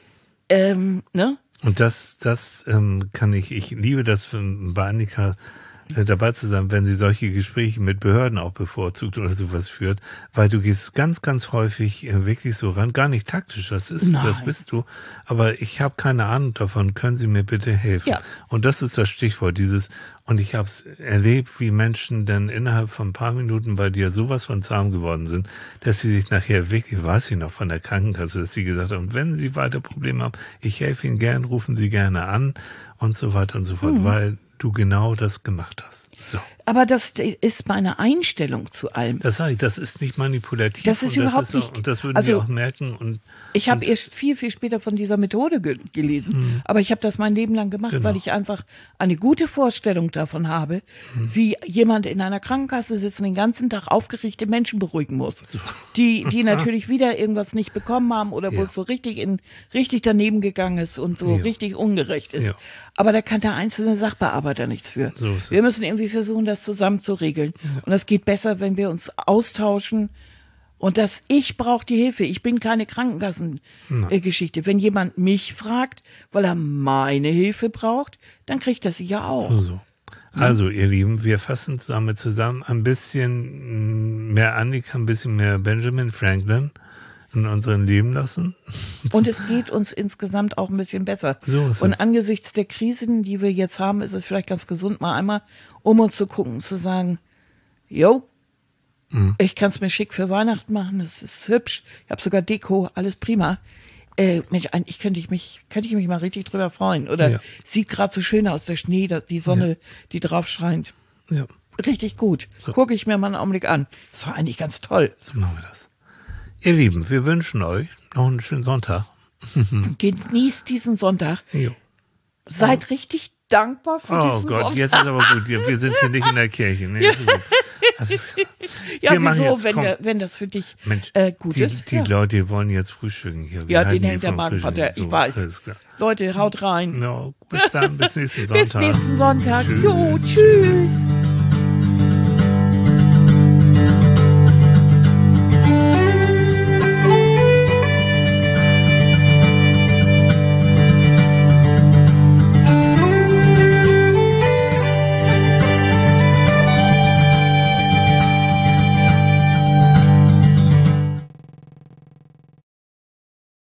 Ähm, ne? Und das, das ähm, kann ich, ich liebe das für, bei Annika äh, dabei zu sein, wenn sie solche Gespräche mit Behörden auch bevorzugt oder sowas führt, weil du gehst ganz, ganz häufig äh, wirklich so ran, gar nicht taktisch, das ist, Nein. das bist du, aber ich habe keine Ahnung davon, können Sie mir bitte helfen? Ja. Und das ist das Stichwort, dieses, und ich habe es erlebt, wie Menschen dann innerhalb von ein paar Minuten bei dir sowas von zahm geworden sind, dass sie sich nachher wirklich, weiß ich noch, von der Krankenkasse, dass sie gesagt haben, wenn Sie weiter Probleme haben, ich helfe Ihnen gern, rufen Sie gerne an und so weiter und so fort, mhm. weil du genau das gemacht hast. So. Aber das ist meine Einstellung zu allem. Das sage ich, das ist nicht manipulativ. Das ist und überhaupt das ist auch, nicht. Und das würden also, wir auch merken. Und ich habe erst viel, viel später von dieser Methode ge- gelesen. Mhm. Aber ich habe das mein Leben lang gemacht, genau. weil ich einfach eine gute Vorstellung davon habe, mhm. wie jemand in einer Krankenkasse sitzt und den ganzen Tag aufgeregte Menschen beruhigen muss. So. Die, die natürlich wieder irgendwas nicht bekommen haben oder wo ja. es so richtig in, richtig daneben gegangen ist und so ja. richtig ungerecht ist. Ja. Aber da kann der einzelne Sachbearbeiter nichts für. So wir müssen irgendwie versuchen, das zusammen zu regeln. Ja. Und das geht besser, wenn wir uns austauschen. Und das Ich brauche die Hilfe. Ich bin keine Krankenkassengeschichte. Wenn jemand mich fragt, weil er meine Hilfe braucht, dann kriegt er sie ja auch. Also, also ihr Lieben, wir fassen damit zusammen ein bisschen mehr Annika, ein bisschen mehr Benjamin Franklin in unserem Leben lassen. Und es geht uns insgesamt auch ein bisschen besser. So ist und es. angesichts der Krisen, die wir jetzt haben, ist es vielleicht ganz gesund, mal einmal um uns zu gucken, zu sagen, jo, mhm. ich kann es mir schick für Weihnachten machen, es ist hübsch, ich habe sogar Deko, alles prima. Äh, Mensch, eigentlich könnte ich mich, könnte ich mich mal richtig drüber freuen. Oder ja. sieht gerade so schön aus, der Schnee, die Sonne, ja. die drauf scheint. Ja. Richtig gut. So. Gucke ich mir mal einen Augenblick an. Das war eigentlich ganz toll. So machen wir das. Ihr Lieben, wir wünschen euch noch einen schönen Sonntag. Genießt diesen Sonntag. Jo. Seid oh. richtig dankbar für oh diesen Gott, Sonntag. Oh Gott, jetzt ist aber gut. Wir sind hier nicht in der Kirche. Nee, ist gut. Ja, wieso, jetzt, wenn, der, wenn das für dich Mensch, äh, gut die, ist. Die ja. Leute wollen jetzt frühstücken hier. Wir ja, den hängt der Magenpater, ich so, weiß. Leute, haut rein. No, bis dann, bis nächsten Sonntag. Bis nächsten Sonntag. Tschüss. Jo, tschüss.